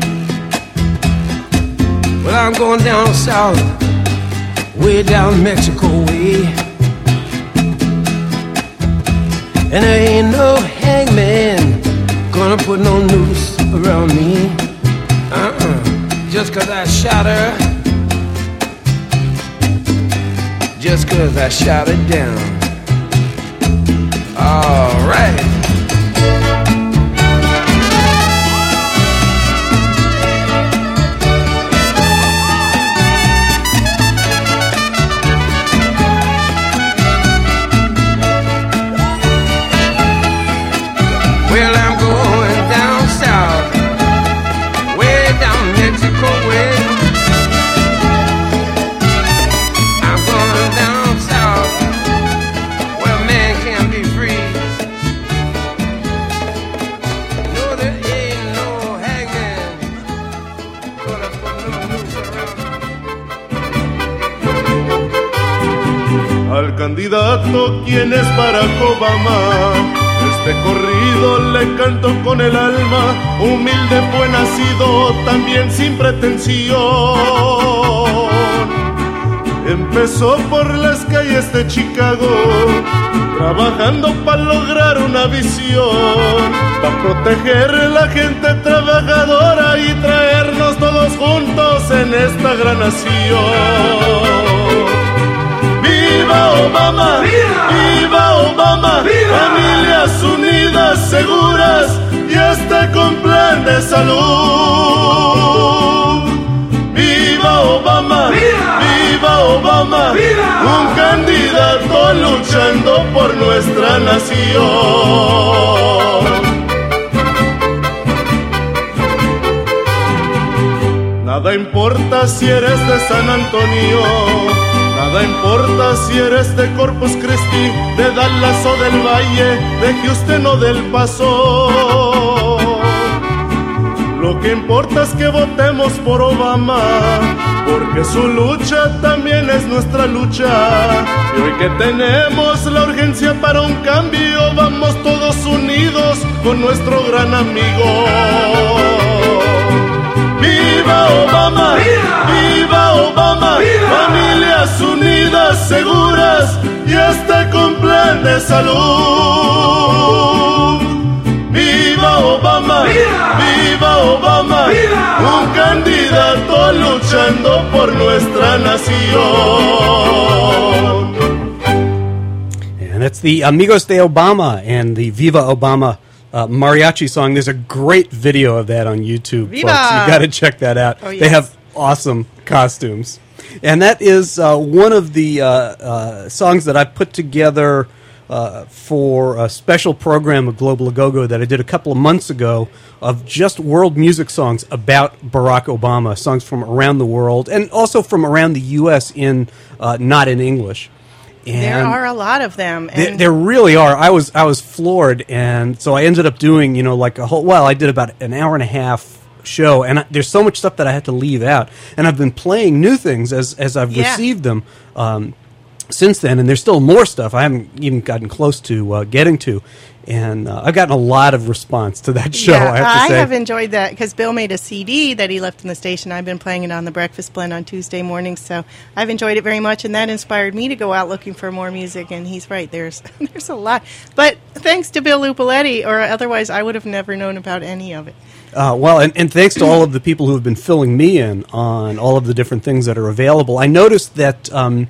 Well, I'm going down south, way down Mexico way. And there ain't no hangman gonna put no noose around me. Just 'cause I shot her. Just 'cause I shot her down. All right. al candidato, quien es Barack Obama. Este corrido le canto con el alma, humilde fue nacido, también sin pretensión. Empezó por las calles de Chicago, trabajando para lograr una visión, para proteger a la gente trabajadora y traernos todos juntos en esta gran nación. ¡Viva Obama! ¡Viva Obama! ¡Viva! Familias unidas, seguras y hasta con plan de salud. ¡Viva Obama! ¡Viva! ¡Viva Obama! ¡Viva! Un candidato luchando por nuestra nación. Nada importa si eres de San Antonio, nada importa si eres de Corpus Christi, de Dallas o del Valle, de Houston o del Paso. Lo que importa es que votemos por Obama, porque su lucha también es nuestra lucha. Y hoy que tenemos la urgencia para un cambio, vamos todos unidos con nuestro gran amigo. ¡Viva Obama! ¡Viva! ¡Viva Obama! ¡Viva! Familias unidas, seguras y hasta con plan de salud. ¡Viva Obama! ¡Viva! ¡Viva Obama! ¡Viva! Un candidato luchando por nuestra nación. And that's the Amigos de Obama and the Viva Obama mariachi song. There's a great video of that on YouTube, Viva! folks. You got to check that out. Oh, yes. They have awesome costumes. And that is one of the songs that I put together for a special program of Global A-Go-Go that I did a couple of months ago of just world music songs about Barack Obama, songs from around the world and also from around the U.S. in not in English. And there are a lot of them. And there really are. I was floored, and so I ended up doing, like a whole. Well, I did about an hour and a half show, and there's so much stuff that I had to leave out, and I've been playing new things as I've received them since then, and there's still more stuff I haven't even gotten close to getting to. And I've gotten a lot of response to that show, Yeah, I have to say. I have enjoyed that because Bill made a CD that he left in the station. I've been playing it on the Breakfast Blend on Tuesday mornings, so I've enjoyed it very much, and that inspired me to go out looking for more music, and he's right, there's a lot. But thanks to Bill Lupoletti, or otherwise I would have never known about any of it. Well, and thanks to all of the people who have been filling me in on all of the different things that are available. I noticed that...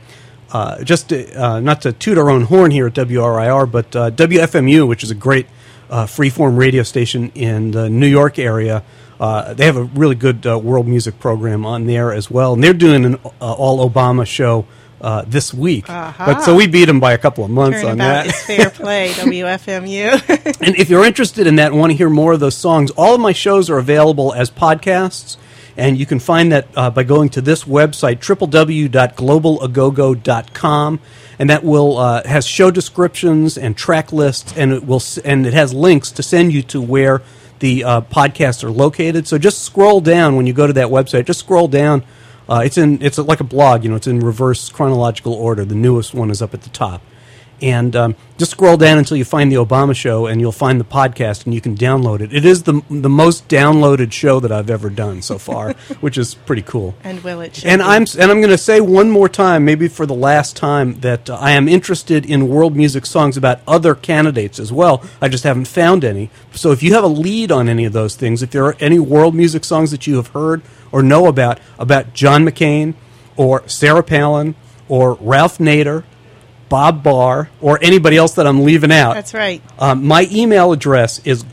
not to toot our own horn here at WRIR, but WFMU, which is a great freeform radio station in the New York area, they have a really good world music program on there as well. And they're doing an all Obama show this week. But so we beat them by a couple of months on that. It's fair play, WFMU. And if you're interested in that and want to hear more of those songs, all of my shows are available as podcasts. And you can find that by going to this website, www.globalagogo.com, and that will has show descriptions and track lists, and it has links to send you to where the podcasts are located. So just scroll down when you go to that website. Just scroll down. It's like a blog. It's in reverse chronological order. The newest one is up at the top. And just scroll down until you find the Obama show, and you'll find the podcast, and you can download it. It is the most downloaded show that I've ever done so far, which is pretty cool. And will it? And I'm going to say one more time, maybe for the last time, that I am interested in world music songs about other candidates as well. I just haven't found any. So if you have a lead on any of those things, if there are any world music songs that you have heard or know about John McCain or Sarah Palin or Ralph Nader, Bob Barr, or anybody else that I'm leaving out. That's right. My email address is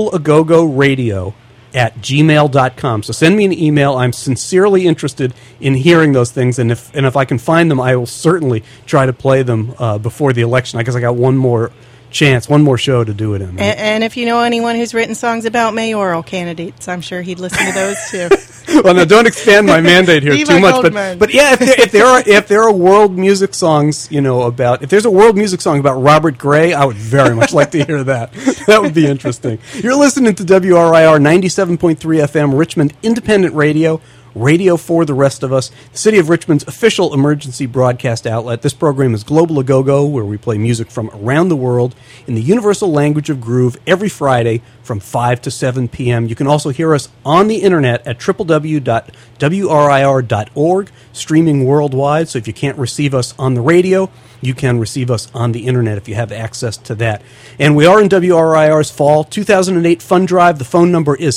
globalagogoradio@gmail.com. So send me an email. I'm sincerely interested in hearing those things, and if I can find them, I will certainly try to play them before the election. I guess I got one more show to do it in. And if you know anyone who's written songs about mayoral candidates, I'm sure he'd listen to those too. Well, now don't expand my mandate here too much, but yeah, if there are world music songs, if there's a world music song about Robert Gray, I would very much like to hear that. That would be interesting. You're listening to WRIR 97.3 FM, Richmond Independent Radio, Radio for the Rest of Us, the City of Richmond's official emergency broadcast outlet. This program is Global A Go-Go, where we play music from around the world in the universal language of groove every Friday from 5 to 7 p.m. You can also hear us on the internet at www.wrir.org, streaming worldwide. So if you can't receive us on the radio, you can receive us on the internet if you have access to that. And we are in WRIR's Fall 2008 Fund Drive. The phone number is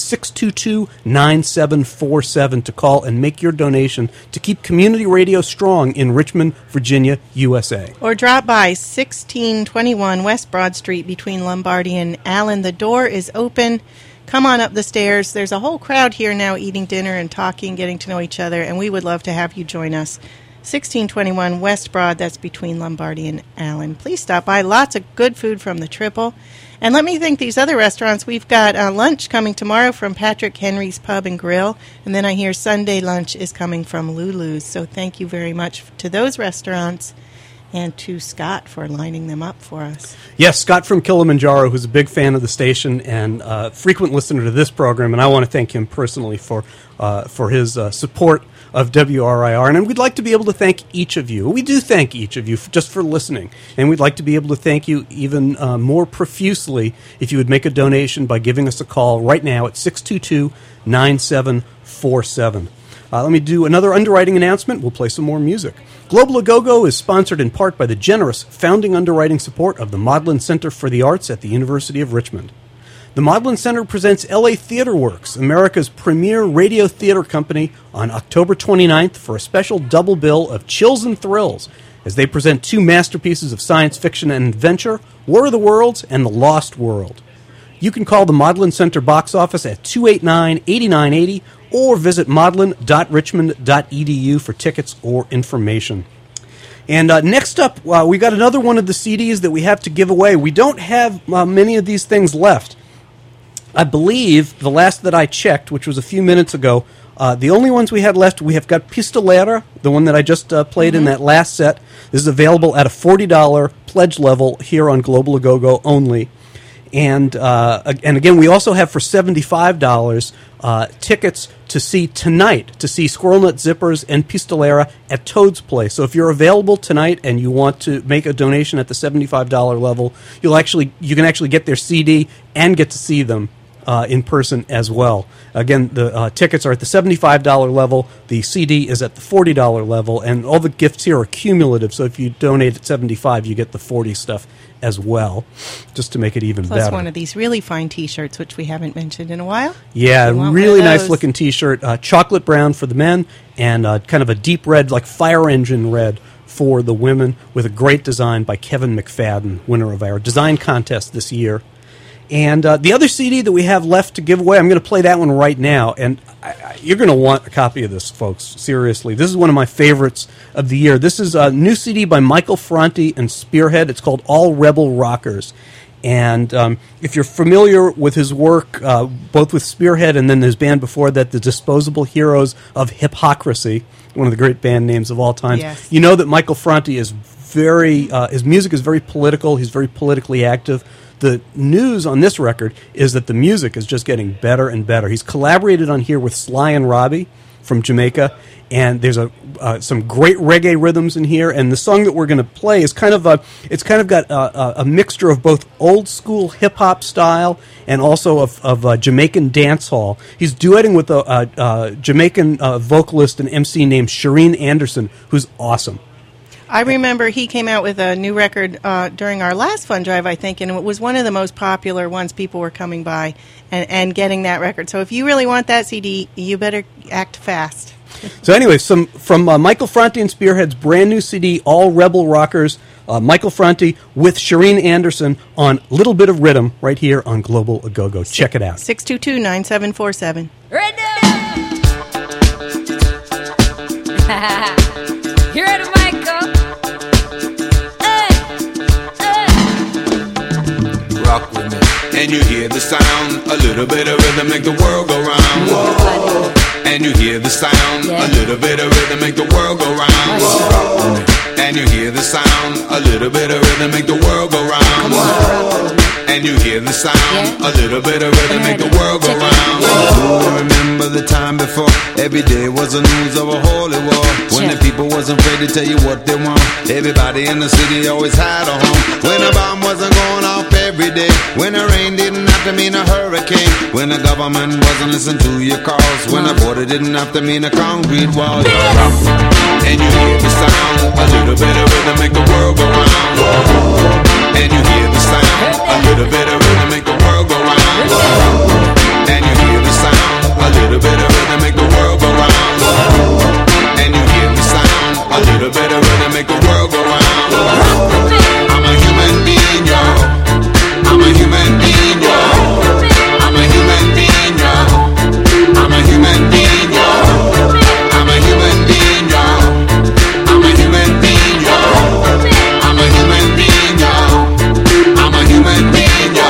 622-9747 to call and make your donation to keep community radio strong in Richmond, Virginia, USA. Or drop by 1621 West Broad Street between Lombardy and Allen. The door is open. Come on up the stairs. There's a whole crowd here now eating dinner and talking, getting to know each other, and we would love to have you join us. 1621 West Broad, that's between Lombardy and Allen. Please stop by. Lots of good food from the Triple. And let me thank these other restaurants. We've got lunch coming tomorrow from Patrick Henry's Pub and Grill, and then I hear Sunday lunch is coming from Lulu's. So thank you very much to those restaurants and to Scott for lining them up for us. Yes, Scott from Kilimanjaro, who's a big fan of the station and frequent listener to this program, and I want to thank him personally for his support of WRIR, and we'd like to be able to thank each of you. We do thank each of you just for listening, and we'd like to be able to thank you even more profusely if you would make a donation by giving us a call right now at 622-9747. Let me do another underwriting announcement. We'll play some more music. Global A Go-Go is sponsored in part by the generous founding underwriting support of the Maudlin Center for the Arts at the University of Richmond. The Maudlin Center presents LA Theater Works, America's premier radio theater company, on October 29th for a special double bill of chills and thrills as they present two masterpieces of science fiction and adventure, War of the Worlds and The Lost World. You can call the Maudlin Center box office at 289-8980 or visit maudlin.richmond.edu for tickets or information. And next up, we got another one of the CDs that we have to give away. We don't have many of these things left. I believe the last that I checked, which was a few minutes ago, the only ones we had left, we have got Pistolera, the one that I just played in that last set. This is available at a $40 pledge level here on Global A Go-Go only. And again, we also have for $75 tickets to see tonight, to see Squirrel Nut Zippers and Pistolera at Toad's Place. So if you're available tonight and you want to make a donation at the $75 level, you can actually get their CD and get to see them in person as well. Again, the tickets are at the $75 level, the CD is at the $40 level, and all the gifts here are cumulative, so if you donate at $75, you get the $40 stuff as well, just to make it even better. Plus one of these really fine T-shirts, which we haven't mentioned in a while. Yeah, really nice looking T-shirt, chocolate brown for the men, and kind of a deep red, like fire engine red, for the women, with a great design by Kevin McFadden, winner of our design contest this year. And the other CD that we have left to give away, I'm going to play that one right now. And you're going to want a copy of this, folks. Seriously. This is one of my favorites of the year. This is a new CD by Michael Franti and Spearhead. It's called All Rebel Rockers. And if you're familiar with his work, both with Spearhead and then his band before that, the Disposable Heroes of Hypocrisy, one of the great band names of all time, yes. You know that Michael Franti is his music is very political. He's very politically active. The news on this record is that the music is just getting better and better. He's collaborated on here with Sly and Robbie from Jamaica, and there's some great reggae rhythms in here. And the song that we're going to play is got a mixture of both old school hip hop style and also of Jamaican dancehall. He's duetting with a Jamaican vocalist and MC named Shireen Anderson, who's awesome. I remember he came out with a new record during our last fund drive, I think, and it was one of the most popular ones. People were coming by and getting that record. So if you really want that CD, you better act fast. So anyway, from Michael Franti and Spearhead's brand new CD, All Rebel Rockers, Michael Franti with Shireen Anderson on Little Bit of Rhythm right here on Global A Go-Go. Check it out. 622-9747. Rhythm! Here it is, Michael. Rock with me. And you hear the sound, a little bit of rhythm make the world go round. Whoa. And you hear the sound, a little bit of rhythm make the world go round. Whoa. And you hear the sound, a little bit of rhythm make the world go round. Whoa. And you hear the sound, a little bit of rhythm make the world go round. Whoa. Remember the time before Every day was the news of a holy war. When the people wasn't afraid to tell you what they want. Everybody in the city always had a home. When a bomb wasn't going off every day. When the rain didn't have to mean a hurricane. When the government wasn't listening to your calls. When the border didn't have to mean a concrete wall. And you hear the sound, a little bit of rhythm make the world go round. And you hear the sound, a little bit of rhythm make the world go round. And you hear the sound, a little bit of rhythm make the world go round. And you hear the sound, a little bit of rhythm make the world go round. I'm a human being, yo. I'm a human being, yo. I'm a human being, yo. I'm a human being, yo. I'm a human being, yo. I'm a human being, yo. I'm a human being, yo. I'm a human being, yo.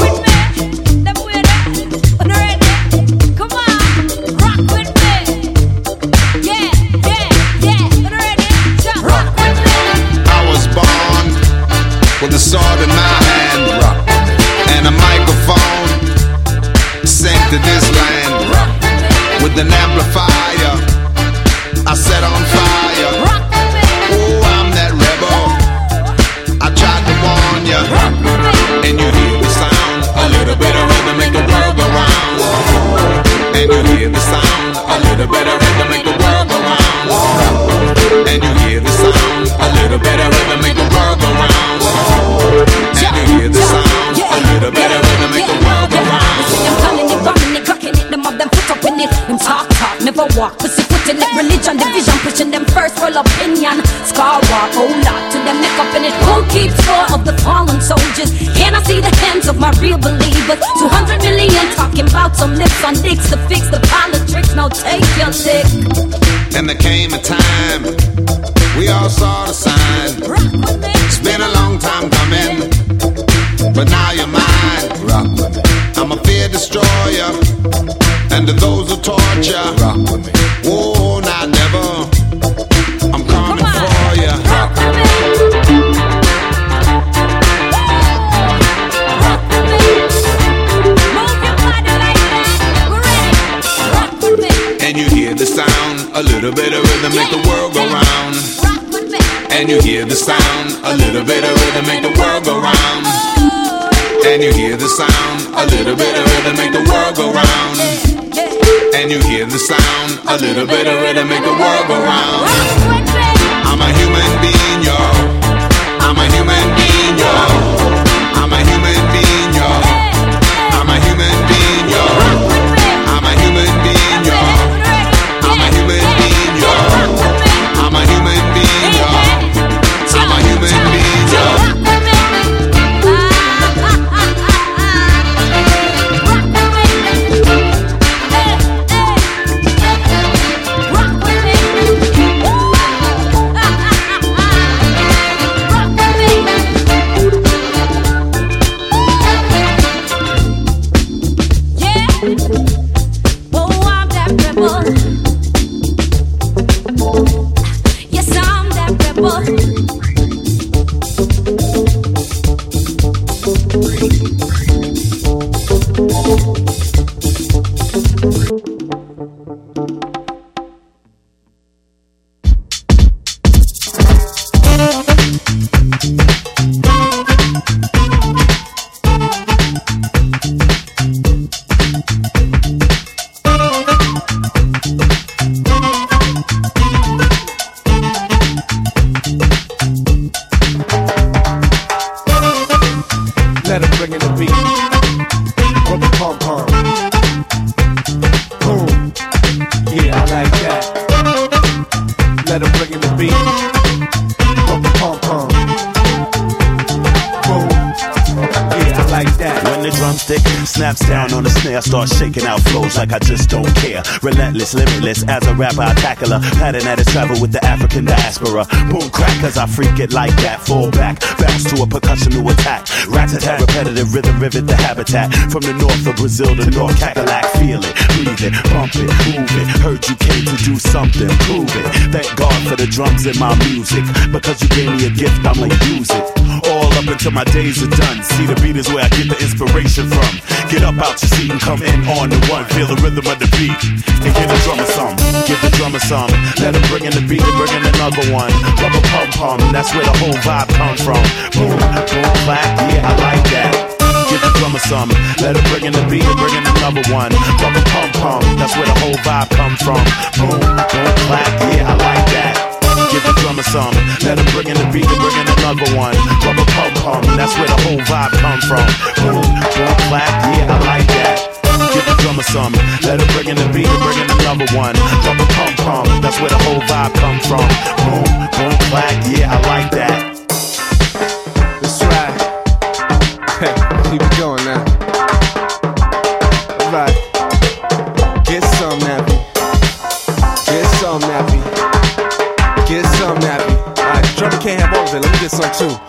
With a sword in my hand and a microphone sent to this land with an amplifier I set on fire. Oh, I'm that rebel. I tried to warn ya. And you hear the sound, a little bit of rhythm make the world go round. And you hear the sound, a little bit of rhythm make the world go round. And you hear the sound, a little bit of rhythm make the world go round. And you hear the sound, a little bit of rhythm make the world go round. I'm calling it, bombing it, cracking it, them of them foot up in it. Them talk, never walk, pussy footing it. Religion, division, pushing them first for opinion. Scar walk, whole lot to them neck up in it. Who keeps score of the fallen soldiers? Can I see the hands of my real believers? 200 million talking about some lips on dicks to fix the politics. Now take your dick. And there came a time we all saw the sign. It's been a long time coming, but now you're mine. I'm a fear destroyer, and to those who torture, whoa, not never. I'm coming for ya. And you hear the sound, a little bit of rhythm make the world go round. And you hear the sound, a little bit of rhythm make the world go round. And you hear the sound, a little bit of rhythm make the world go round. And you hear the sound, a little bit of rhythm make the world go round. I'm a human being, yo. I'm a human being, yo. I'm a human being, yo. I'm a human being, yo. I'm a human being, yo. I'm a human being, yo. I'm a human being, yo. I'm a human being, yo. Snaps down on the snare, I start shaking out flows like I just don't care. Relentless, limitless, as a rapper I tackle her. Pattern at its travel with the African diaspora. Boom crack, cause I freak it like that. Fall back, bounce to a percussion to attack. Rat-a-tat, repetitive rhythm, rivet the habitat. From the north of Brazil to North Cackalack. Feel it, breathe it, bump it, move it. Heard you came to do something, prove it. Thank God for the drums in my music. Because you gave me a gift, I'ma use it. All up until my days are done. See, the beat is where I get the inspiration from. Get up out your seat and come in on the one. Feel the rhythm of the beat and give the drummer some. Give the drummer some. Let him bring in the beat and bring in another one. Rubber pum pum, that's where the whole vibe comes from. Boom, boom, clap, yeah, I like that. Give the drummer some. Let him bring in the beat and bring in another one. Rubber pum pum, that's where the whole vibe comes from. Boom, boom, clap, yeah, I like that. Give the drummer some. Let him bring in the beat and bring in another one. Rubber pum pum, that's where the whole vibe comes from. Boom, boom, clap, yeah, I like that. Give the drummer some. Let him bring in the beat and bring in another one. Rubber pum pum, that's where the whole vibe comes from. Boom, boom, clap, yeah, I like that. That's right. Keep it going now. Alright. Get some nappy. Get some nappy. Get some nappy. Alright, drummer can't have all of it. Let me get some too.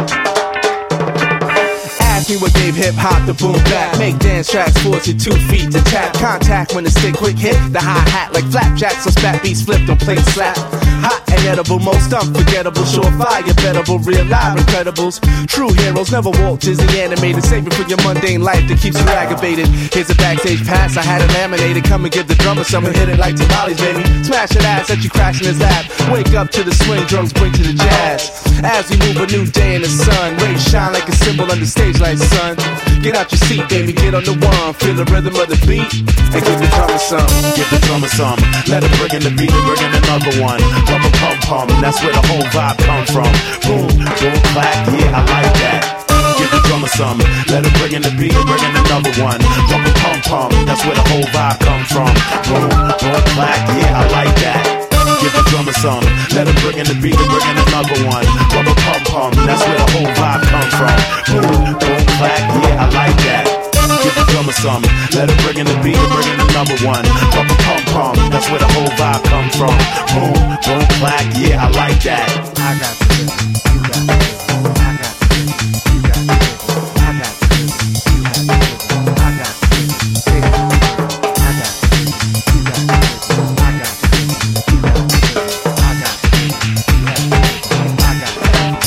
Ask me what gave hip hop the boom back. Make dance tracks, force your 2 feet to tap. Contact when the stick quick hit the hi-hat like flapjacks. So spat beats flipped on plate slap. Hot and edible, most unforgettable. Surefire, bettable, real live incredibles. True heroes never walk Disney animated. Save it for your mundane life that keeps you aggravated. Here's a backstage pass, I had it laminated. Come and give the drummer some and hit it like tamales, baby. Smash that ass that you crash in his lap. Wake up to the swing, drums bring to the jazz. As we move a new day in the sun, rays shine like a symbol on the stage light, son. Get out your seat, baby, get on the one. Feel the rhythm of the beat and give the drummer some. Give the drummer some. Let him bring in the beat and bring in another one. Rubber pum pum, that's where the whole vibe comes from. Boom, boom, clap, yeah, I like that. Give the drummer some. Let him bring in the beat and bring in another one. Rubber pum pum, that's where the whole vibe comes from. Boom, boom, clap, yeah, I like that. Give the drummer some. Let him bring in the beat and bring in another one. Rubber pum pum, that's where the whole vibe comes from. Boom, boom, clap, yeah, I like that. Give the drummer some. Let him bring in the beat and bring in another one. Rubber pum pum, that's where the whole vibe comes from. Boom, boom, clap, yeah, I like that. I got the rhythm, you got the rhythm. I got the rhythm, you got the rhythm. I got the rhythm, you got the rhythm. I got the rhythm, I got the rhythm, you got the rhythm. I got the rhythm, you got the rhythm. I got the rhythm, you got the rhythm. I got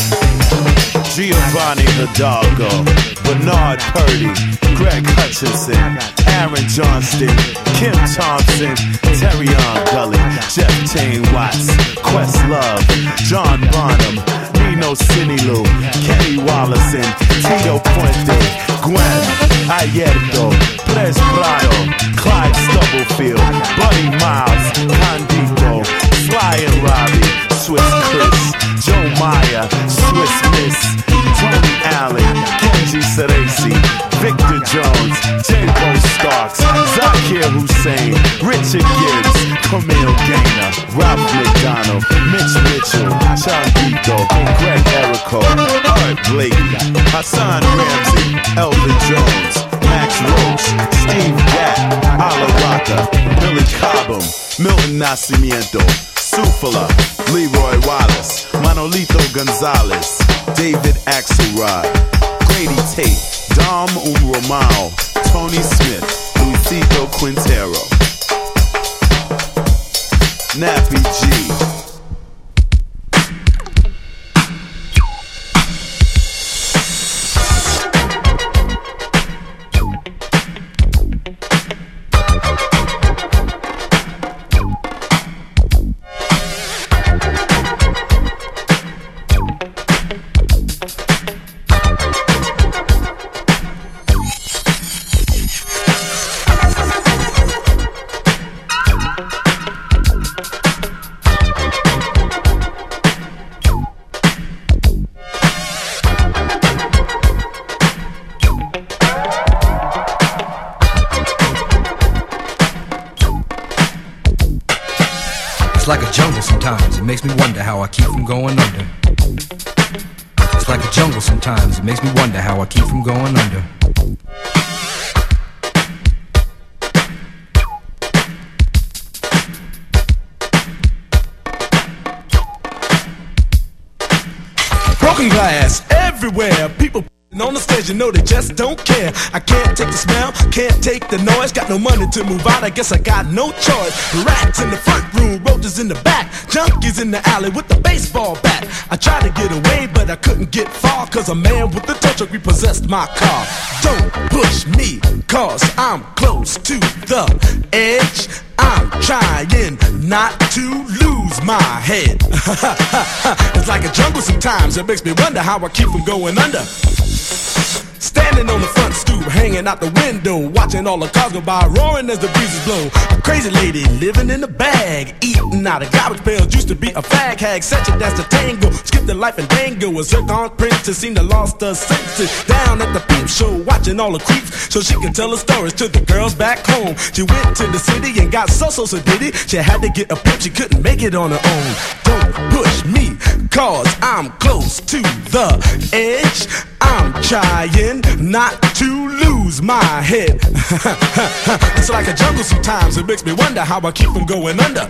the rhythm. Giovanni Hidalgo, Bernard Purdy, Greg Hutchinson, Aaron Johnston, Kim Thompson, Terrion Gully, Jeff Tane Watts, Questlove, John Bonham, Nino Sinilu, Kenny Wallison, Tito Puente, Gwen, Ayerto, Pres Prado, Clyde Stubblefield, Buddy Miles, Condito, Sly and Robbie, Swiss Chris, Joe Meyer, Swiss Miss, Tony Allen, Kenji Ceresi, Victor Jones, J-Bo Starks, Zakir Hussein, Richard Gibbs, Camille Gaynor, Ralph McDonald, Mitch Mitchell, Chandito, Greg Erico, Art Blakey, Hassan Ramsey, Elvin Jones, Max Roach, Steve Gatt, Ala Raka, Billy Cobham, Milton Nascimento, Sufala, Leroy Wallace, Manolito Gonzalez, David Axelrod, Grady Tate, Dom Romao, Tony Smith, Luisito Quintero, Nappy G. It's like a jungle sometimes, it makes me wonder how I keep from going under. It's like a jungle sometimes, it makes me wonder how I keep from going under. Broken glass everywhere, people On the stage, you know they just don't care. I can't take the smell, can't take the noise. Got no money to move out, I guess I got no choice. Rats in the front room, roaches in the back, junkies in the alley with the baseball bat. I tried to get away, but I couldn't get far, cause a man with a tow truck repossessed my car. Don't push me, cause I'm close to the edge. I'm trying not to lose my head. It's like a jungle sometimes, it makes me wonder how I keep from going under. Standing on the front stoop, hanging out the window, watching all the cars go by, roaring as the breezes blow. A crazy lady living in a bag, eating out of garbage pails, used to be a fag hag, such a dance to tango, skipped the life and dango. A zircon princess seemed to lost her senses, down at the peep show, watching all the creeps, so she could tell her stories to the girls back home. She went to the city and got so did it. She had to get a pimp, she couldn't make it on her own. Don't push me, cause I'm close to the edge. I'm trying not to lose my head. It's like a jungle sometimes, it makes me wonder how I keep from going under.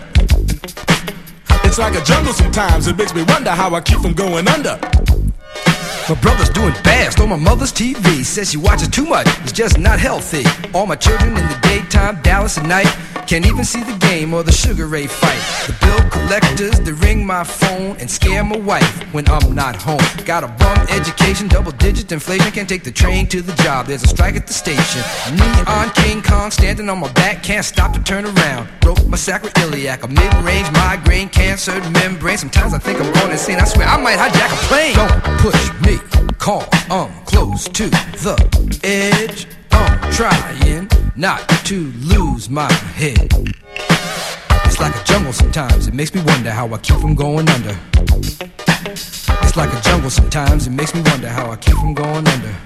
It's like a jungle sometimes, it makes me wonder how I keep from going under. My brother's doing bad, stole my mother's TV. Says she watches too much, it's just not healthy. All my children in the daytime, Dallas at night. Can't even see the game or the Sugar Ray fight. The bill collectors, they ring my phone and scare my wife when I'm not home. Got a bum education, double-digit inflation. Can't take the train to the job, there's a strike at the station. Me on King Kong, standing on my back, can't stop to turn around. Broke my sacroiliac, a mid-range migraine, cancer membrane. Sometimes I think I'm going insane, I swear I might hijack a plane. Don't push me, cause I'm close to the edge. I'm trying not to lose my head. It's like a jungle sometimes, it makes me wonder how I keep from going under. It's like a jungle sometimes, it makes me wonder how I keep from going under.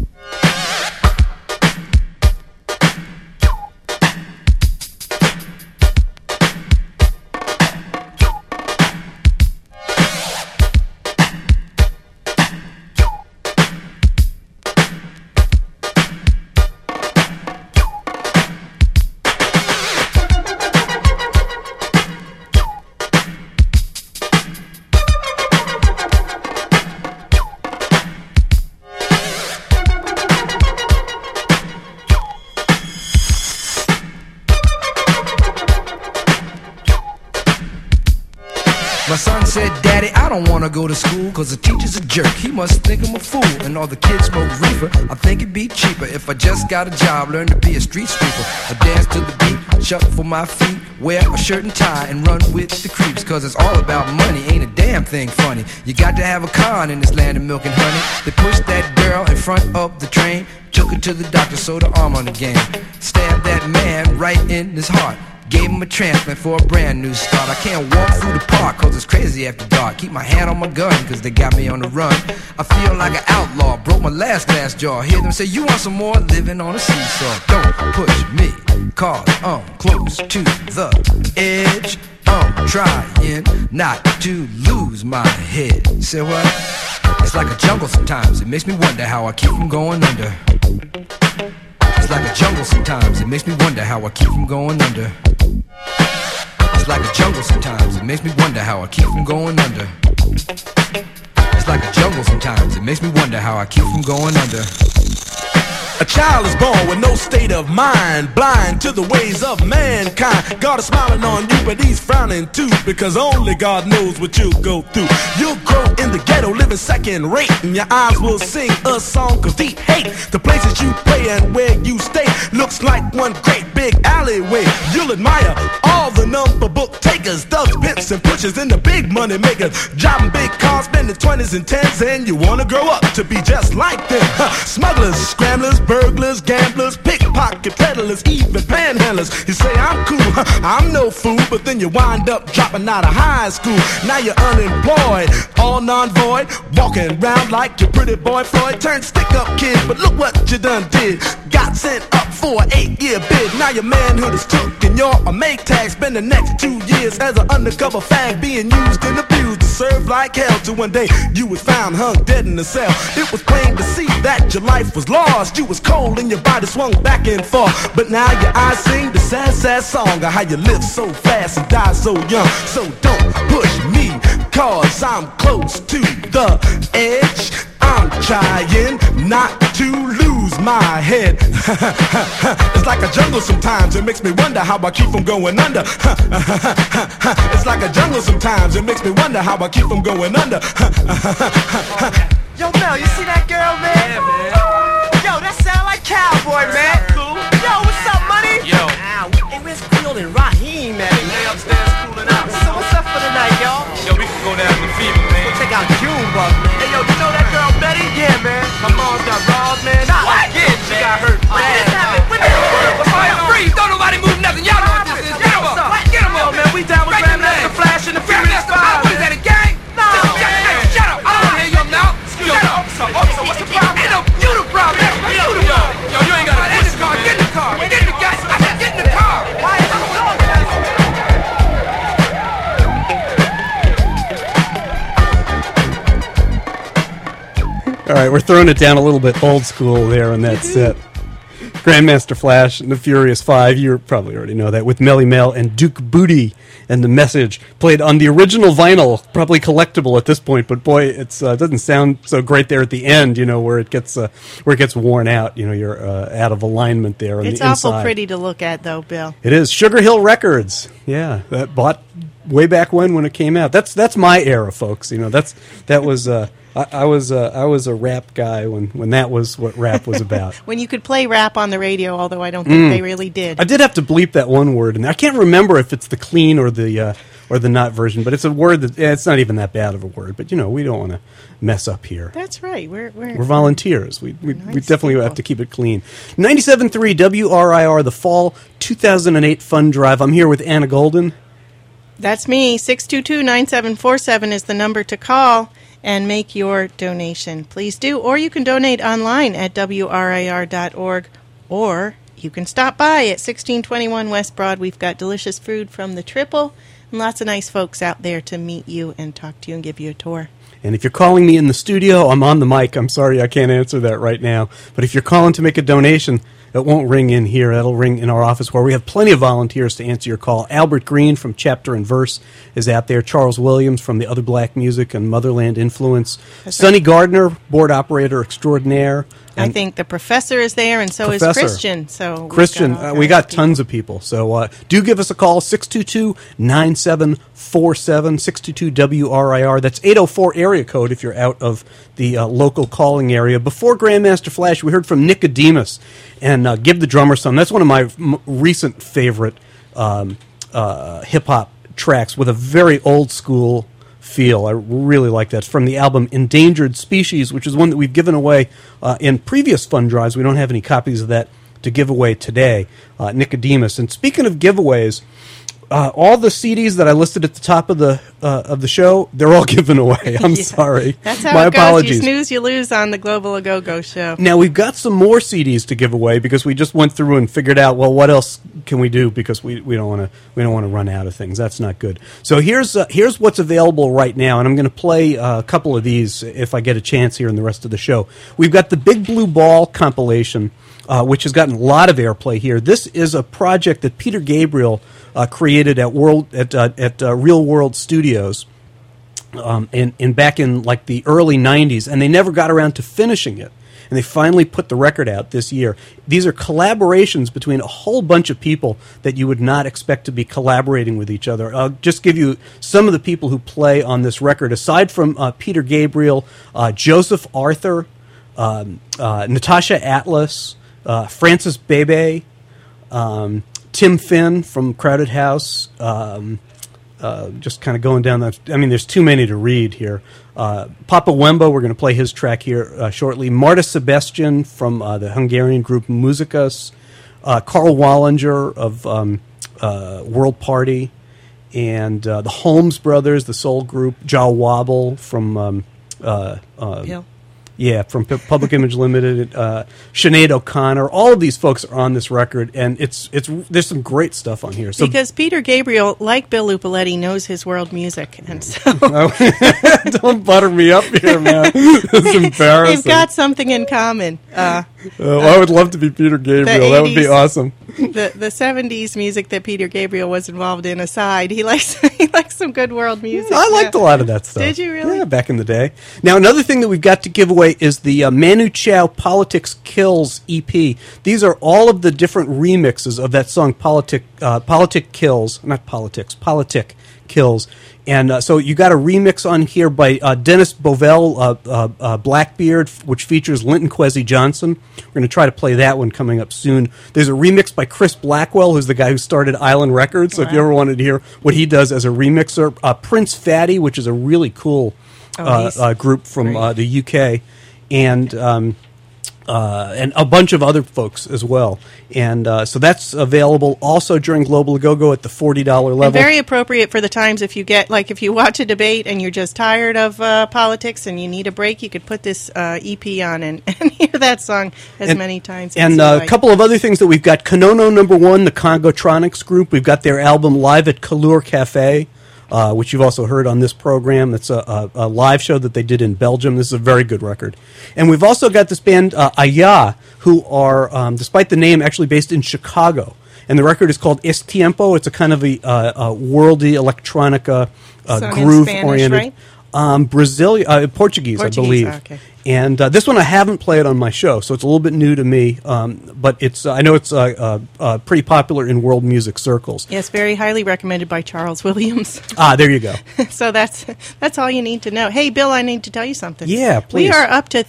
My son said, Daddy, I don't wanna go to school, cause the teacher's a jerk, he must think I'm a fool. And all the kids smoke reefer, I think it'd be cheaper if I just got a job, learn to be a street sweeper. I dance to the beat, shuffle my feet, wear a shirt and tie, and run with the creeps. Cause it's all about money, ain't a damn thing funny. You got to have a con in this land of milk and honey. They pushed that girl in front of the train, took her to the doctor, sewed her arm on the game. Stabbed that man right in his heart, gave him a transplant for a brand new start. I can't walk through the park cause it's crazy after dark. Keep my hand on my gun cause they got me on the run. I feel like an outlaw, broke my last glass jaw. Hear them say, you want some more? Living on a seesaw. Don't push me cause I'm close to the edge. I'm trying not to lose my head. Say what? It's like a jungle sometimes, it makes me wonder how I keep from going under. It's like a jungle sometimes, it makes me wonder how I keep from going under. It's like a jungle sometimes, it makes me wonder how I keep from going under. It's like a jungle sometimes, it makes me wonder how I keep from going under. A child is born with no state of mind, blind to the ways of mankind. God is smiling on you, but he's frowning too, because only God knows what you'll go through. You'll grow in the ghetto, living second rate, and your eyes will sing a song of deep hate. The places you play and where you stay looks like one great big alleyway. You'll admire all the number book takers, thugs, pimps, and pushers, and the big money makers, driving big cars, spending 20s and 10s, and you wanna grow up to be just like them. Smugglers, scramblers, burglars, gamblers, pickpocket peddlers, even panhandlers. You say I'm cool, I'm no fool, but then you wind up dropping out of high school. Now you're unemployed, all non-void, walking around like your pretty boy Floyd. Turned stick-up kid, but look what you done did. Got sent up for an 8-year bid. Now your manhood is took and you're a make tag. Spend the next 2 years as an undercover fag, being used and abused to serve like hell. Till one day you was found hung dead in a cell. It was plain to see that your life was lost. You was cold and your body swung back and forth, but now your eyes sing the sad, sad song of how you live so fast and die so young. So don't push me, cause I'm close to the edge. I'm trying not to lose my head. It's like a jungle sometimes, it makes me wonder how I keep from going under. It's like a jungle sometimes, it makes me wonder how I keep from going under. Yo, Mel, you see that girl, man? Yeah, man. Yo, that sound like Cowboy, man. Cool. Yo, what's up, money? Yo. Hey, where's Creole and Raheem, man? They upstairs cooling out. So what's up for the night, y'all? Yo, we can go down to the Fever, man. We'll check out Junebug, man. Hey, yo, you know that girl Betty? Yeah, man. My mom's got robbed, man. Not again, man. She got hurt bad. Freeze! Don't nobody move nothing. Y'all know what this is. Get him up. Get him up, man. We down with Grandmaster Flash and the Furious Five. What is that, a gang? No. Shut up. I don't want to hear you now. Yo, officer, what's the problem? Ain't no, you the problem. That's right. You the problem. Yo, you ain't got to get in the car. Get in the car. Get in the gas. I said, get in the car. Why is that going on? All right, we're throwing it down a little bit old school there on that set. Grandmaster Flash and the Furious Five, you probably already know that, with Melly Mel and Duke Booty and The Message, played on the original vinyl, probably collectible at this point, but boy, it doesn't sound so great there at the end, you know, where it gets worn out, you know, you're out of alignment there on the inside. It's awful pretty to look at, though, Bill. It is. Sugar Hill Records, yeah, that bought way back when it came out. That's my era, folks, you know, that was... I was a rap guy when that was what rap was about. When you could play rap on the radio, although I don't think they really did. I did have to bleep that one word, and I can't remember if it's the clean or the not version. But it's a word that it's not even that bad of a word. But you know, we don't want to mess up here. That's right. We're volunteers. We definitely have to keep it clean. 97.3 WRIR, the fall 2008 fund drive. I'm here with Anna Golden. That's me. 622-9747 is the number to call and make your donation. Please do. Or you can donate online at WRIR.org, or you can stop by at 1621 West Broad. We've got delicious food from the Triple and lots of nice folks out there to meet you and talk to you and give you a tour. And if you're calling me in the studio, I'm on the mic. I'm sorry I can't answer that right now. But if you're calling to make a donation, it won't ring in here. It'll ring in our office where we have plenty of volunteers to answer your call. Albert Green from Chapter and Verse is out there. Charles Williams from the Other Black Music and Motherland Influence. Sonny Gardner, board operator extraordinaire. I think the professor is there, and so is Christian. So Christian, we got tons of people. So do give us a call, 622-9747, 622-WRIR. That's 804 area code if you're out of the local calling area. Before Grandmaster Flash, we heard from Nicodemus and Give the Drummer Some. That's one of my recent favorite hip-hop tracks with a very old-school feel. I really like that. It's from the album Endangered Species, which is one that we've given away in previous fund drives. We don't have any copies of that to give away today. Nicodemus. And speaking of giveaways, all the CDs that I listed at the top of the show, they're all given away. I'm sorry. That's how My it apologies. goes. You snooze, you lose on the Global A-Go-Go show. Now, we've got some more CDs to give away because we just went through and figured out, well, what else can we do, because we don't want to run out of things. That's not good. So here's what's available right now, and I'm going to play a couple of these if I get a chance here in the rest of the show. We've got the Big Blue Ball compilation, which has gotten a lot of airplay here. This is a project that Peter Gabriel created at Real World Studios, and back in like the early 90s, and they never got around to finishing it. And they finally put the record out this year. These are collaborations between a whole bunch of people that you would not expect to be collaborating with each other. I'll just give you some of the people who play on this record. Aside from Peter Gabriel, Joseph Arthur, Natasha Atlas, Francis Bebe, Tim Finn from Crowded House, just kind of going down that. I mean, there's too many to read here. Papa Wemba, we're going to play his track here shortly. Marta Sebastian from the Hungarian group Musikas. Carl Wallinger of World Party. And the Holmes Brothers, the soul group. Ja Wobble from... Bill. Yeah, from Public Image Limited, Sinead O'Connor. All of these folks are on this record, and there's some great stuff on here. So, because Peter Gabriel, like Bill Lupaletti, knows his world music, and so don't butter me up here, man. It's embarrassing. They've got something in common. I would love to be Peter Gabriel. That would be awesome. the 70s music that Peter Gabriel was involved in aside, he likes some good world music. I liked a lot of that stuff. Did you really? Yeah, back in the day. Now, another thing that we've got to give away is the Manu Chao Politics Kills EP. These are all of the different remixes of that song, Politic Kills. And so you got a remix on here by Dennis Bovell, Blackbeard, which features Linton Kwesi Johnson. We're going to try to play that one coming up soon. There's a remix by Chris Blackwell, who's the guy who started Island Records. So if you ever wanted to hear what he does as a remixer. Prince Fatty, which is a really cool group from the UK. And a bunch of other folks as well. And so that's available also during Global Go-Go at the $40 level. And very appropriate for the times if you watch a debate and you're just tired of politics and you need a break, you could put this EP on and hear that song as many times as you like. A couple of other things that we've got. Konono #1, the Congotronics group. We've got their album Live at Kallur Cafe, which you've also heard on this program. It's a live show that they did in Belgium. This is a very good record. And we've also got this band, Aya, who are, despite the name, actually based in Chicago. And the record is called Es Tiempo. It's a kind of a worldy electronica, groove-oriented. Portuguese, I believe. Okay. And this one I haven't played on my show, so it's a little bit new to me. But it's I know it's pretty popular in world music circles. Yes, very highly recommended by Charles Williams. There you go. So that's all you need to know. Hey, Bill, I need to tell you something. Yeah, please. We are up to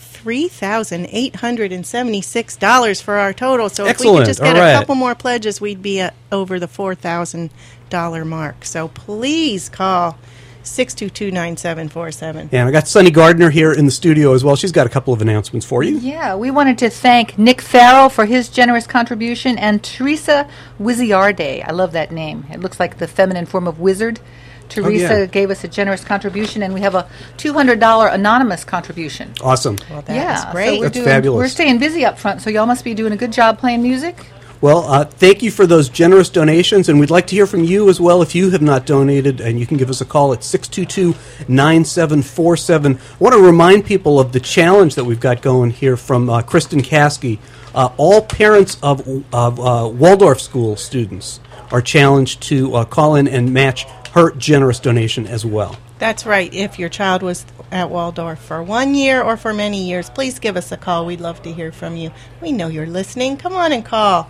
$3,876 for our total. So Excellent. If we could just get All right. a couple more pledges, we'd be over the $4,000 mark. So please call 622-9747. And I got Sunny Gardner here in the studio as well. She's got a couple of announcements for you. Yeah, we wanted to thank Nick Farrell for his generous contribution and Teresa Wiziarde. I love that name. It looks like the feminine form of wizard. Teresa gave us a generous contribution, and we have a $200 anonymous contribution. Awesome. Well, that's great. So That's fabulous. We're staying busy up front, so y'all must be doing a good job playing music. Well, thank you for those generous donations, and we'd like to hear from you as well if you have not donated, and you can give us a call at 622-9747. I want to remind people of the challenge that we've got going here from Kristen Caskey. All parents of Waldorf school students are challenged to call in and match her generous donation as well. That's right. If your child was at Waldorf for 1 year or for many years, please give us a call. We'd love to hear from you. We know you're listening. Come on and call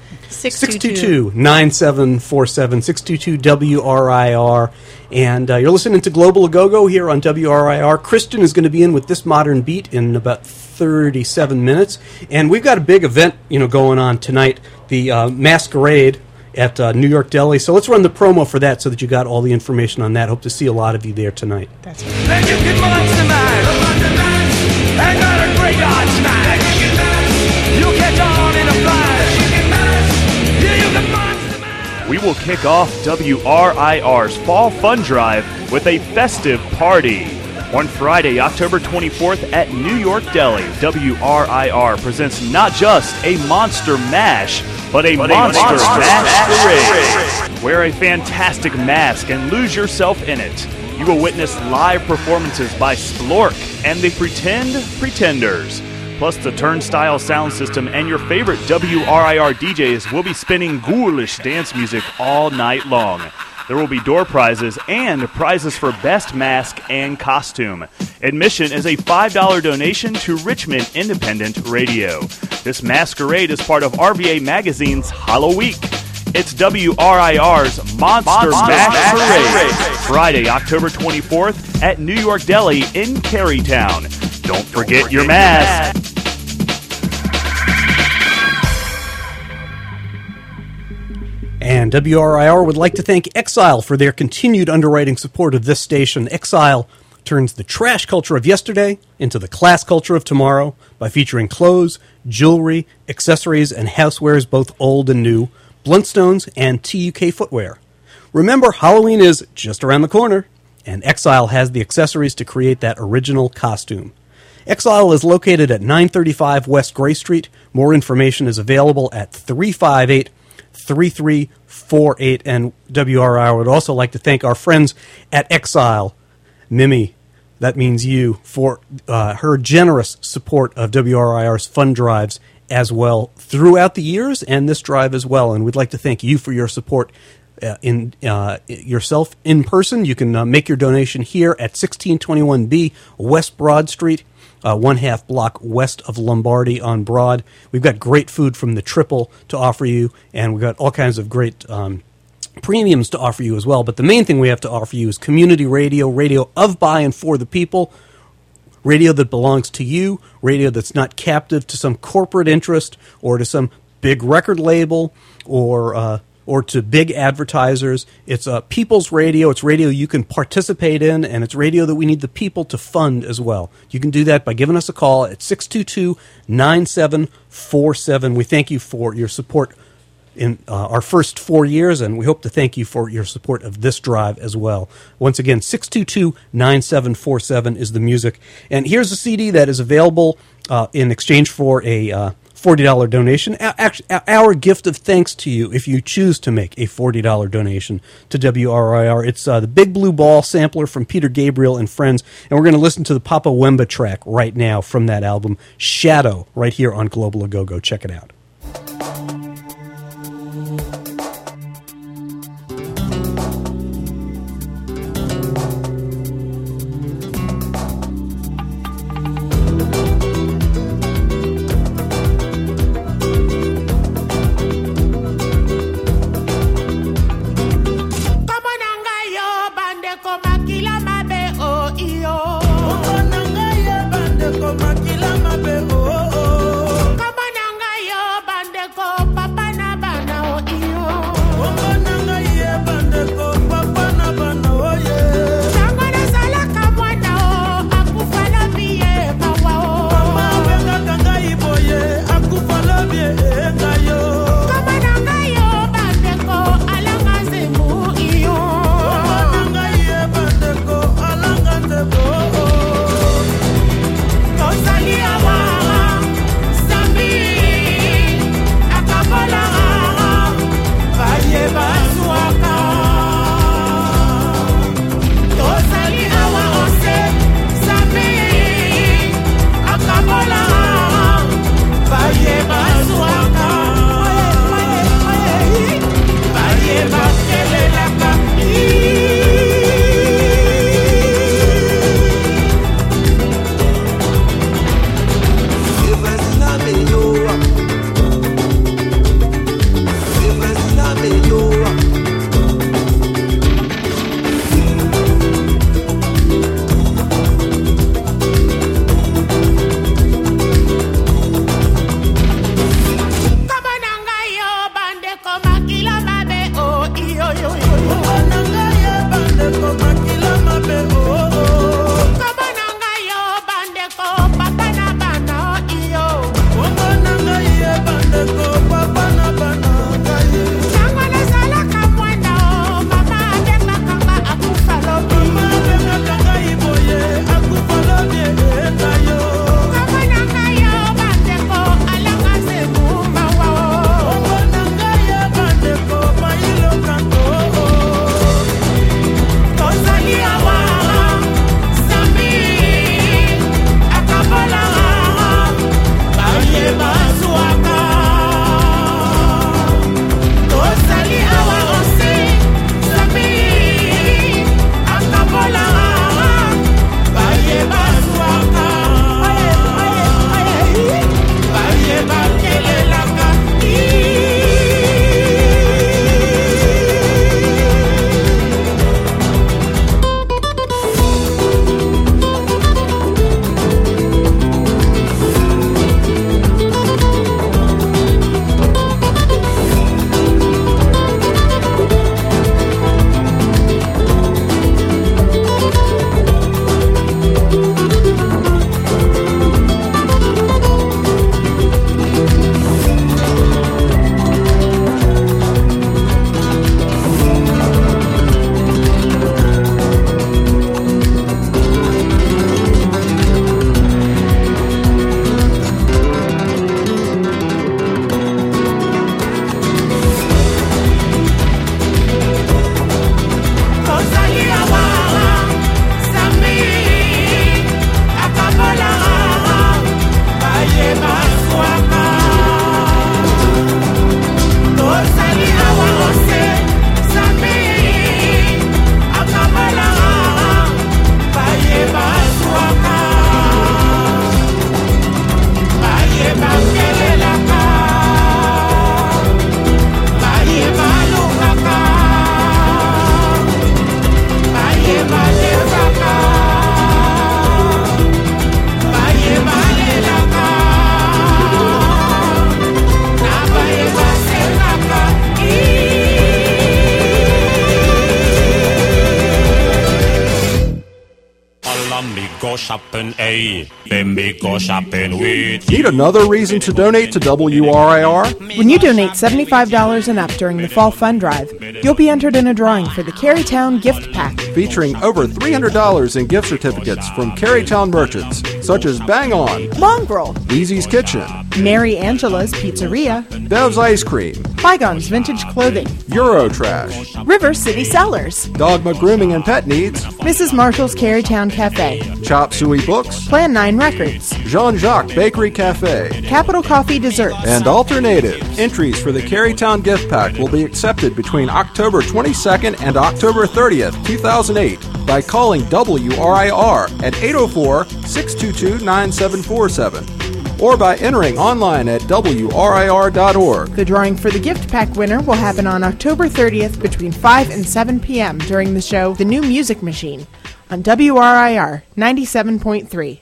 622-9747, 622-WRIR. And you're listening to Global Go-Go here on WRIR. Kristen is going to be in with This Modern Beat in about 37 minutes. And we've got a big event going on tonight, the Masquerade at New York Deli. So let's run the promo for that so that you got all the information on that. Hope to see a lot of you there tonight. That's right. Then you can monster mash and not a great God smash. You'll catch on in a flash. Yeah, you can monster mash. We will kick off WRIR's Fall Fun Drive with a festive party. On Friday, October 24th at New York Deli, WRIR presents not just a Monster Mash, but a Monster Masquerade. Wear a fantastic mask and lose yourself in it. You will witness live performances by Splork and the Pretenders. Plus the Turnstile sound system and your favorite WRIR DJs will be spinning ghoulish dance music all night long. There will be door prizes and prizes for best mask and costume. Admission is a $5 donation to Richmond Independent Radio. This masquerade is part of RVA Magazine's Halloweek. It's WRIR's Monster Mash Parade, Friday, October 24th at New York Deli in Carytown. Don't forget your mask. And WRIR would like to thank Exile for their continued underwriting support of this station. Exile turns the trash culture of yesterday into the class culture of tomorrow by featuring clothes, jewelry, accessories, and housewares both old and new, Bluntstones, and TUK footwear. Remember, Halloween is just around the corner, and Exile has the accessories to create that original costume. Exile is located at 935 West Gray Street. More information is available at 358-3348. And WRIR would also like to thank our friends at Exile, Mimi, that means you, for her generous support of WRIR's fund drives as well throughout the years and this drive as well. And we'd like to thank you for your support yourself in person. You can make your donation here at 1621B West Broad Street, 1/2 block west of Lombardi on Broad. We've got great food from the Triple to offer you, and we've got all kinds of great premiums to offer you as well. But the main thing we have to offer you is community radio, radio of, by, and for the people, radio that belongs to you, radio that's not captive to some corporate interest or to some big record label or to big advertisers. It's people's radio. It's radio you can participate in, and it's radio that we need the people to fund as well. You can do that by giving us a call at 622-9747. We thank you for your support in our first 4 years, and we hope to thank you for your support of this drive as well. Once again, 622-9747 is the music. And here's a CD that is available in exchange for a $40 donation. Our gift of thanks to you if you choose to make a $40 donation to WRIR. It's the Big Blue Ball sampler from Peter Gabriel and Friends, and we're going to listen to the Papa Wemba track right now from that album, Shadow, right here on Global A-Go-Go. Check it out. Yo me go shopping, ayy. Then me go shopping with Need another reason to donate to WRIR? When you donate $75 and up during the Fall Fund Drive, you'll be entered in a drawing for the Carytown Gift Pack, featuring over $300 in gift certificates from Carytown merchants, such as Bang On, Mongrel, Easy's Kitchen, Mary Angela's Pizzeria, Bev's Ice Cream, Bygone's Vintage Clothing, Eurotrash, River City Cellars, Dogma Grooming and Pet Needs, Mrs. Marshall's Carytown Cafe, Chop Suey Books, Plan 9 Records, Jean-Jacques Bakery Cafe, Capital Coffee Desserts, and Alternative. Entries for the Carytown Gift Pack will be accepted between October 22nd and October 30th, 2008 by calling WRIR at 804-622-9747 or by entering online at WRIR.org. The drawing for the gift pack winner will happen on October 30th between 5 and 7 p.m. during the show The New Music Machine on WRIR 97.3.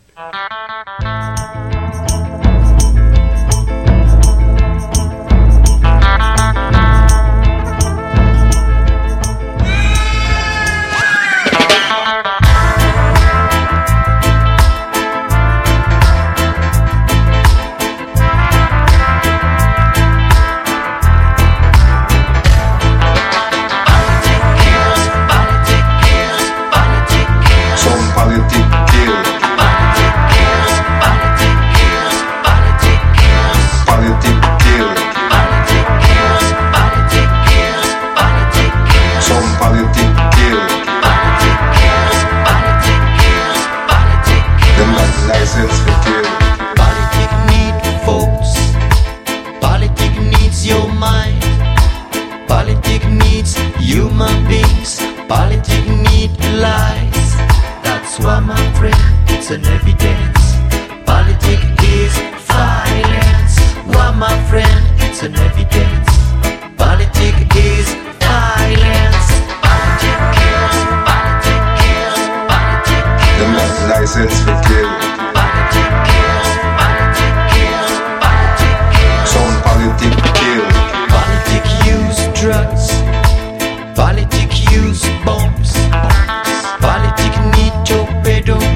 An evidence. Politics is violence. Well, my friend, it's an evidence. Politics is violence. Politics kills. Politics kills. Politics kills. Them not license for kill. Politics kills. Politics kills. Politics kills. Some politics kill. Politics use drugs. Politics use bombs. Politics need torpedoes.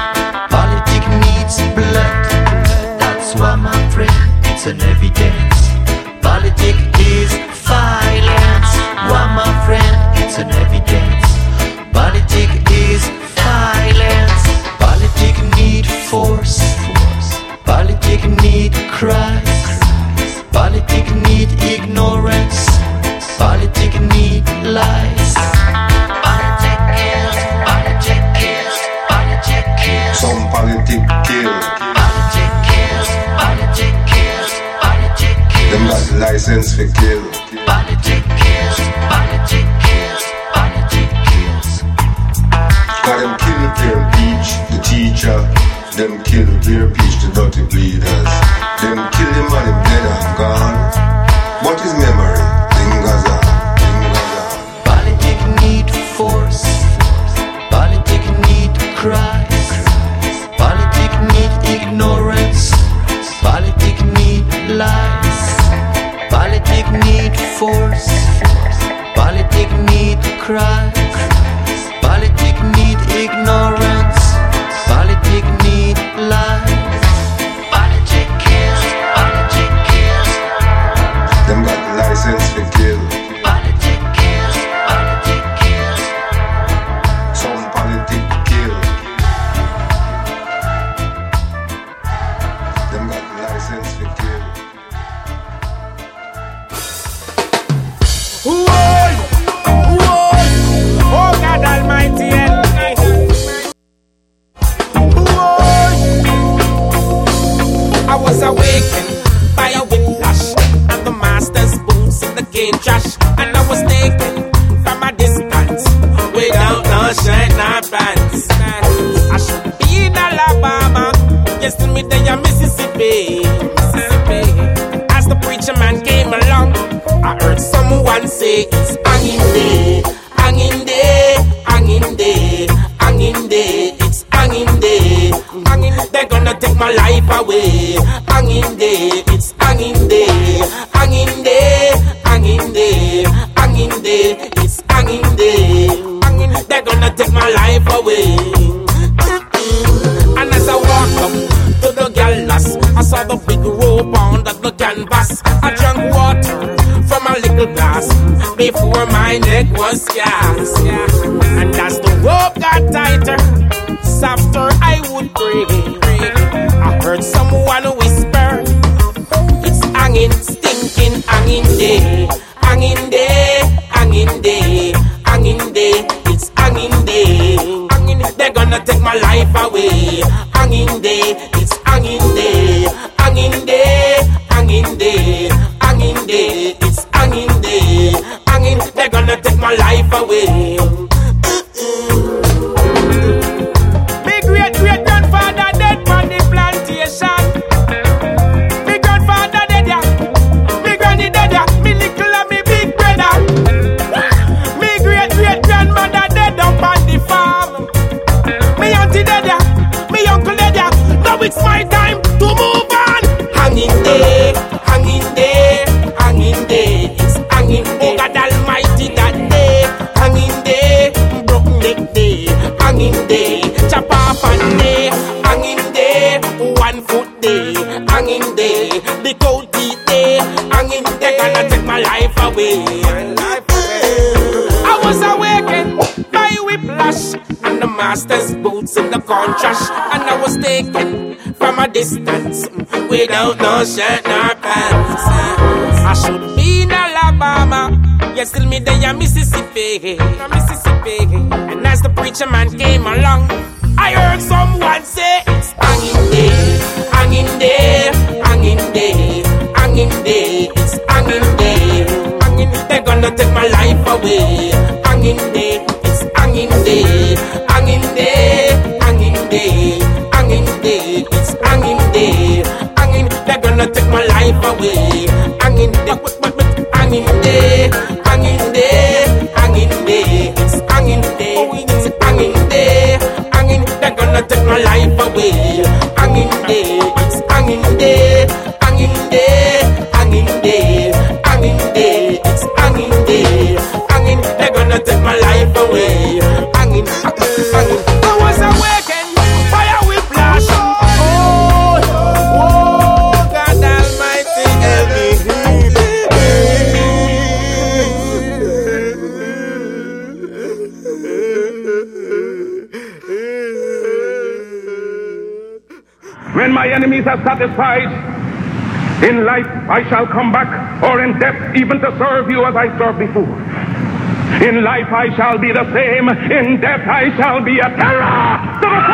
It's an evidence. Politics is violence. Why, my friend, it's an evidence. Politics is violence. Politics need force. Politics need cries. Politics need ignorance. Politics need lies. Politics kills. Politics kills. Politics kills. Some politics kill. Them got license for kill. Politics kills. Politics kills. Politics kills. Got them kill their peach, the teacher. Them kill their peach, the dirty bleeders. Them kill him and him dead and gone. What is memory? Lingers on, lingers on. Politics need force. Politics need cries. Politics need ignorance. Politics need lies. Politics need force. Politics need cries. Politics need ignorance. Politics need lies. Politics kills. Politics kills. Them got license for kill. Politics kills. Politics kills. Some politics kill. Them got license for kill. Oh God Almighty, I was awakened by a whiplash, and the master's boots in the cane trash, and I was taken from a distance without no shirt, no pants. I should be in Alabama, yes, to me they are Mississippi. As the preacher man came along, I heard someone say it's hanging day, hanging day, hanging day, hanging day, it's hanging day, hanging. They're gonna take my life away. Hanging day, it's hanging day, hanging day, hanging day, hanging day, it's hanging day, hanging. They're gonna take my life away. before my neck was scarce. And as the rope got tighter, softer I would break. I heard someone whisper, it's hanging, stinking, hanging day, hanging day, hanging day, hanging day, it's hanging day. They're gonna take my life away. Hanging day, it's hanging day, hanging day, hanging day, hanging day, it's hanging day, hanging. They're gonna take my life away. My great grandfather dead on the plantation. My grandfather dead ya, my granny dead ya, me little and me big brother. My great grandmother dead up on the farm. Me auntie dead ya, me uncle dead ya. Now it's my time to move on. Hanging day, hanging day, hanging day. It's hanging day. Oh God Almighty, that day. Hanging day, broke neck day. Hanging day, chop off and day. Hanging day, 1 foot day. Hanging day, the cold heat day. Hanging day, gonna take my life away. I was awakened by whiplash and the master's boots in the contrast, and I was taken from a distance without no shirt nor pants. I should be in Alabama, yes, still me there in Mississippi. And as the preacher man came along, I heard someone say it's hanging day, hanging day, hanging day, hanging day, it's hanging day. They're gonna take my life away. Hanging day, it's hanging day, hanging day, hanging day, hanging day, it's hanging day, hanging. They're gonna take my life away. Hanging day, hanging day, hanging day, hanging day, it's hanging day, it's hanging day, hanging. They're gonna take my life away. Hanging day, it's hanging day, hanging day, hanging day, hanging day, it's hanging day, hanging. They're gonna take my life away. Hanging, hanging. I was awakened by a whiplash. Oh, God Almighty, help me. When my enemies are satisfied, in life I shall come back, or in death even to serve you as I served before. In life I shall be the same, in death I shall be a terror to the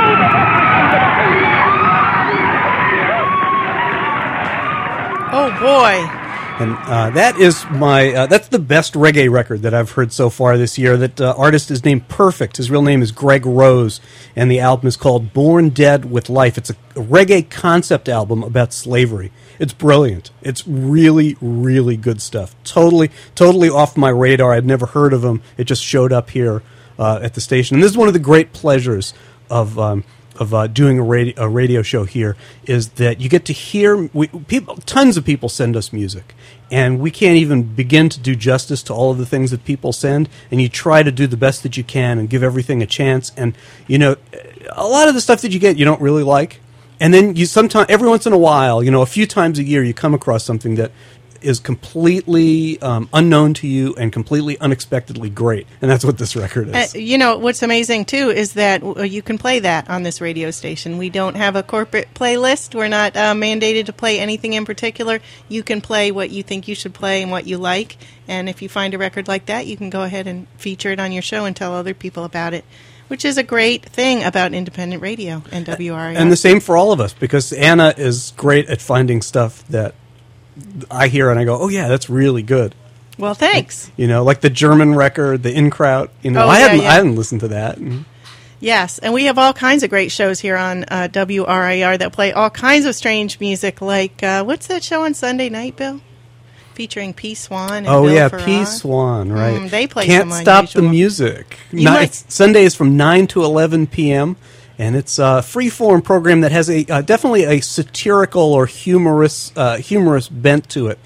Oh boy. And that is my that's the best reggae record that I've heard so far this year. That artist is named Perfect. His real name is Greg Rose, and the album is called Born Dead with Life. It's a reggae concept album about slavery. It's brilliant. It's really, really good stuff. Totally off my radar. I'd never heard of him. It just showed up here at the station. And this is one of the great pleasures of doing a radio show here, is that you get to hear tons of people send us music, and we can't even begin to do justice to all of the things that people send, and you try to do the best that you can and give everything a chance. And you know, a lot of the stuff that you get you don't really like, and then you sometimes, every once in a while, you know, a few times a year, you come across something that is completely unknown to you and completely unexpectedly great. And that's what this record is. You know, what's amazing, too, is that you can play that on this radio station. We don't have a corporate playlist. We're not mandated to play anything in particular. You can play what you think you should play and what you like. And if you find a record like that, you can go ahead and feature it on your show and tell other people about it, which is a great thing about independent radio and WRIR. And the same for all of us, because Anna is great at finding stuff that I hear and I go, oh yeah, that's really good. Well, thanks. You know, like the German record, the In Kraut. You know, I hadn't listened to that. Yes, and we have all kinds of great shows here on WRIR that play all kinds of strange music. Like what's that show on Sunday night, Bill? Featuring P. Swan. And oh Bill yeah, Farrar. P. Swan, right? They play Can't some Stop unusual the Music. Sunday is from 9 to 11 p.m. And it's a free-form program that has a definitely a satirical or humorous bent to it,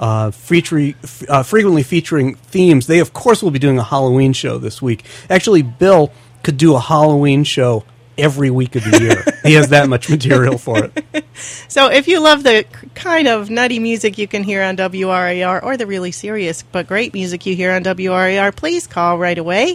frequently featuring themes. They, of course, will be doing a Halloween show this week. Actually, Bill could do a Halloween show every week of the year. He has that much material for it. So if you love the kind of nutty music you can hear on WRAR, or the really serious but great music you hear on WRAR, please call right away.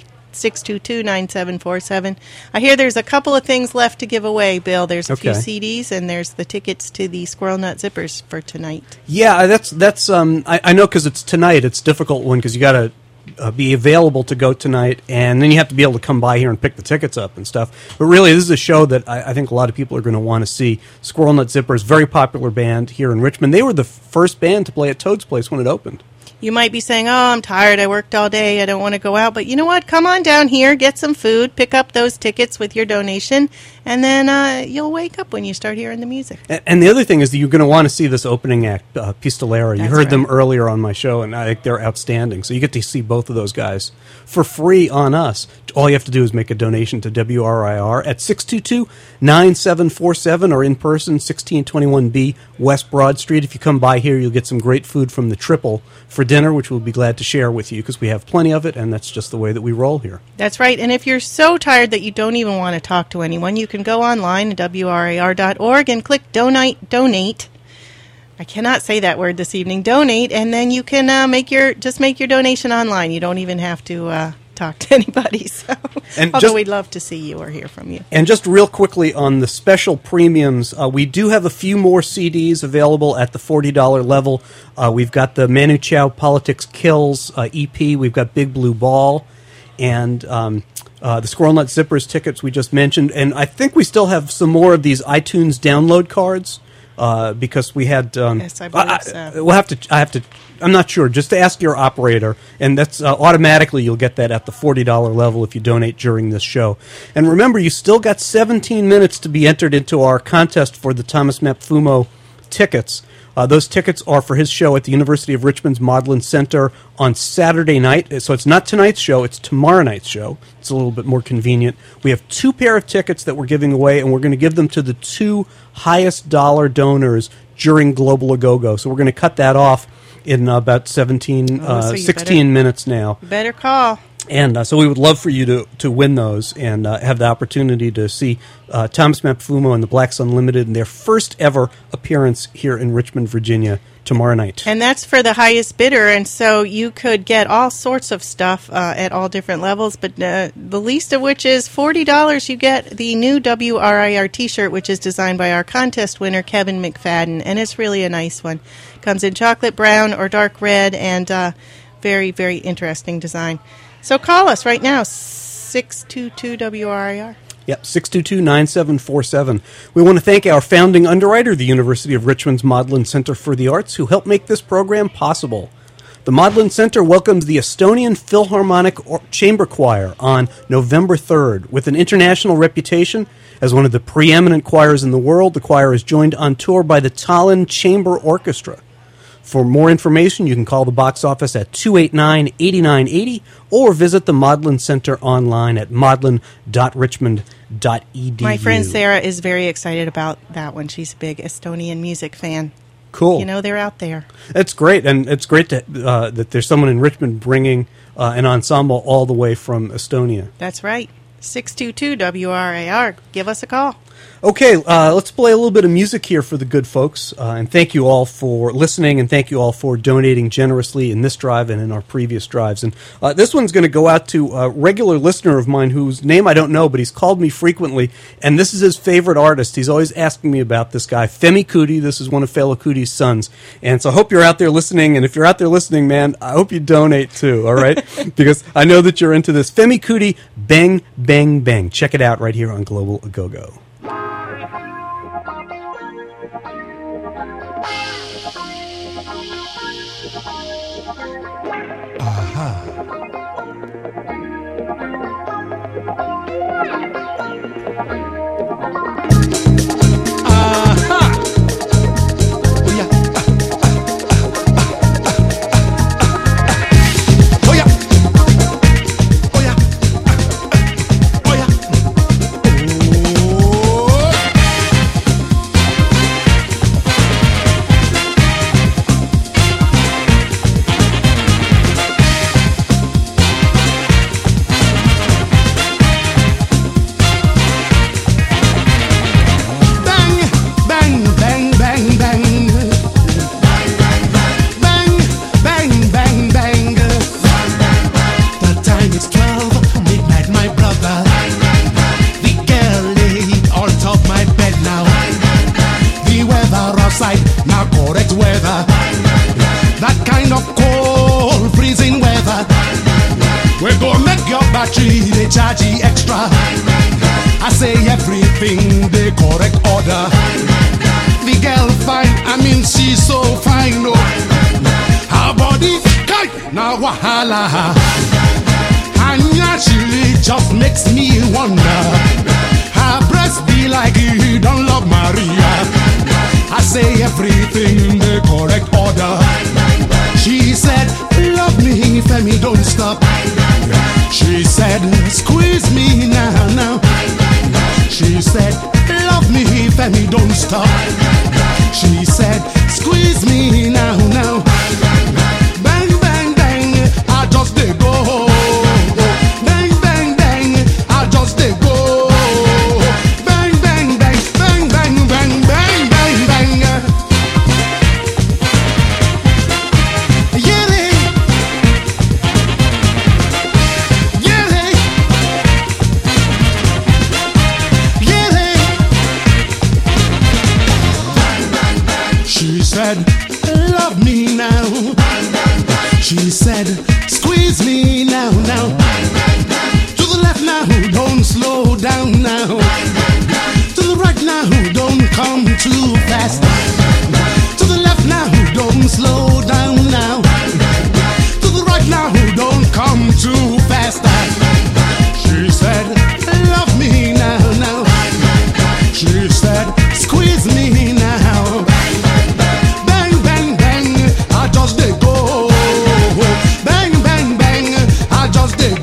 622-9747. I hear there's a couple of things left to give away, Bill. There's a few CDs, and there's the tickets to the Squirrel Nut Zippers for tonight. Yeah, that's I know because it's tonight. It's a difficult one because you got to be available to go tonight, and then you have to be able to come by here and pick the tickets up and stuff. But really, this is a show that I think a lot of people are going to want to see. Squirrel Nut Zippers, very popular band here in Richmond. They were the first band to play at Toad's Place when it opened. You might be saying, oh, I'm tired, I worked all day, I don't want to go out. But you know what? Come on down here, get some food, pick up those tickets with your donation, and then you'll wake up when you start hearing the music. And the other thing is that you're going to want to see this opening act, Pistolera. You heard them earlier on my show, and I think they're outstanding. So you get to see both of those guys for free on us. All you have to do is make a donation to WRIR at 622-9747 or in person, 1621B West Broad Street. If you come by here, you'll get some great food from the Triple for dinner, which we'll be glad to share with you because we have plenty of it, and that's just the way that we roll here. That's right. And if you're so tired that you don't even want to talk to anyone, you can go online at WRAR.org and click Donate. I cannot say that word this evening. Donate, and then you can make your donation online. You don't even have to talk to anybody. So, although we'd love to see you or hear from you. And just real quickly on the special premiums, we do have a few more CDs available at the $40 level. We've got the Manu Chao Politics Kills EP. We've got Big Blue Ball, and the Squirrel Nut Zippers tickets we just mentioned. And I think we still have some more of these iTunes download cards. Because we had, yes, I believe so. We'll have to. I'm not sure. Just to ask your operator, and that's automatically you'll get that at the $40 level if you donate during this show. And remember, you still got 17 minutes to be entered into our contest for the Thomas Map Fumo tickets. Those tickets are for his show at the University of Richmond's Maudlin Center on Saturday night. So it's not tonight's show, it's tomorrow night's show. It's a little bit more convenient. We have 2 pair of tickets that we're giving away, and we're going to give them to the 2 highest dollar donors during Global A-Go-Go. So we're going to cut that off in about 16 minutes now. You better call. And so we would love for you to win those and have the opportunity to see Thomas Map Fumo and the Blacks Unlimited in their first ever appearance here in Richmond, Virginia, tomorrow night. And that's for the highest bidder, and so you could get all sorts of stuff at all different levels, but the least of which is $40. You get the new WRIR T-shirt, which is designed by our contest winner, Kevin McFadden, and it's really a nice one. Comes in chocolate brown or dark red, and very, very interesting design. So call us right now, 622-WRIR. Yep, 622-9747. We want to thank our founding underwriter, the University of Richmond's Maudlin Center for the Arts, who helped make this program possible. The Maudlin Center welcomes the Estonian Philharmonic Chamber Choir on November 3rd. With an international reputation as one of the preeminent choirs in the world, the choir is joined on tour by the Tallinn Chamber Orchestra. For more information, you can call the box office at 289-8980 or visit the Maudlin Center online at maudlin.richmond.edu. My friend Sarah is very excited about that one. She's a big Estonian music fan. Cool. You know, they're out there. That's great, and it's great that there's someone in Richmond bringing an ensemble all the way from Estonia. That's right. 622-WRAR. Give us a call. Okay, let's play a little bit of music here for the good folks, and thank you all for listening, and thank you all for donating generously in this drive and in our previous drives. And this one's going to go out to a regular listener of mine whose name I don't know, but he's called me frequently, and this is his favorite artist. He's always asking me about this guy, Femi Kuti. This is one of Fela Kuti's sons, and so I hope you're out there listening, and if you're out there listening, man, I hope you donate too, all right? Because I know that you're into this. Femi Kuti, Bang, Bang, Bang. Check it out right here on Global A-Go-Go. Oh they charge you extra. I say everything the correct order. The girl fine, I mean she's so fine, oh. Her body, kai, now wahala. And naturally just makes me wonder. Her breast be like you don't love Maria. I say everything the correct order. She said, love me, Femi, don't stop. She said, squeeze me now, now. She said, love me, Femi, don't stop. She said, squeeze me now, now. Bang, bang, bang, I just dey go. Bang, bang, bang, I just dey go. Bang, bang, bang, bang, bang, bang, bang, bang, bang. Yeah, yeah, yeah. She said, love me now. She said, squeeze me now, now. To the left now, don't slow down now. To the right now, don't come too fast. To the left now, don't slow down now. To the right now, don't come too fast. She said, love me now, now. She said, squeeze me now. Bang, bang, bang, I just dey go. Bang, bang, bang, I just dey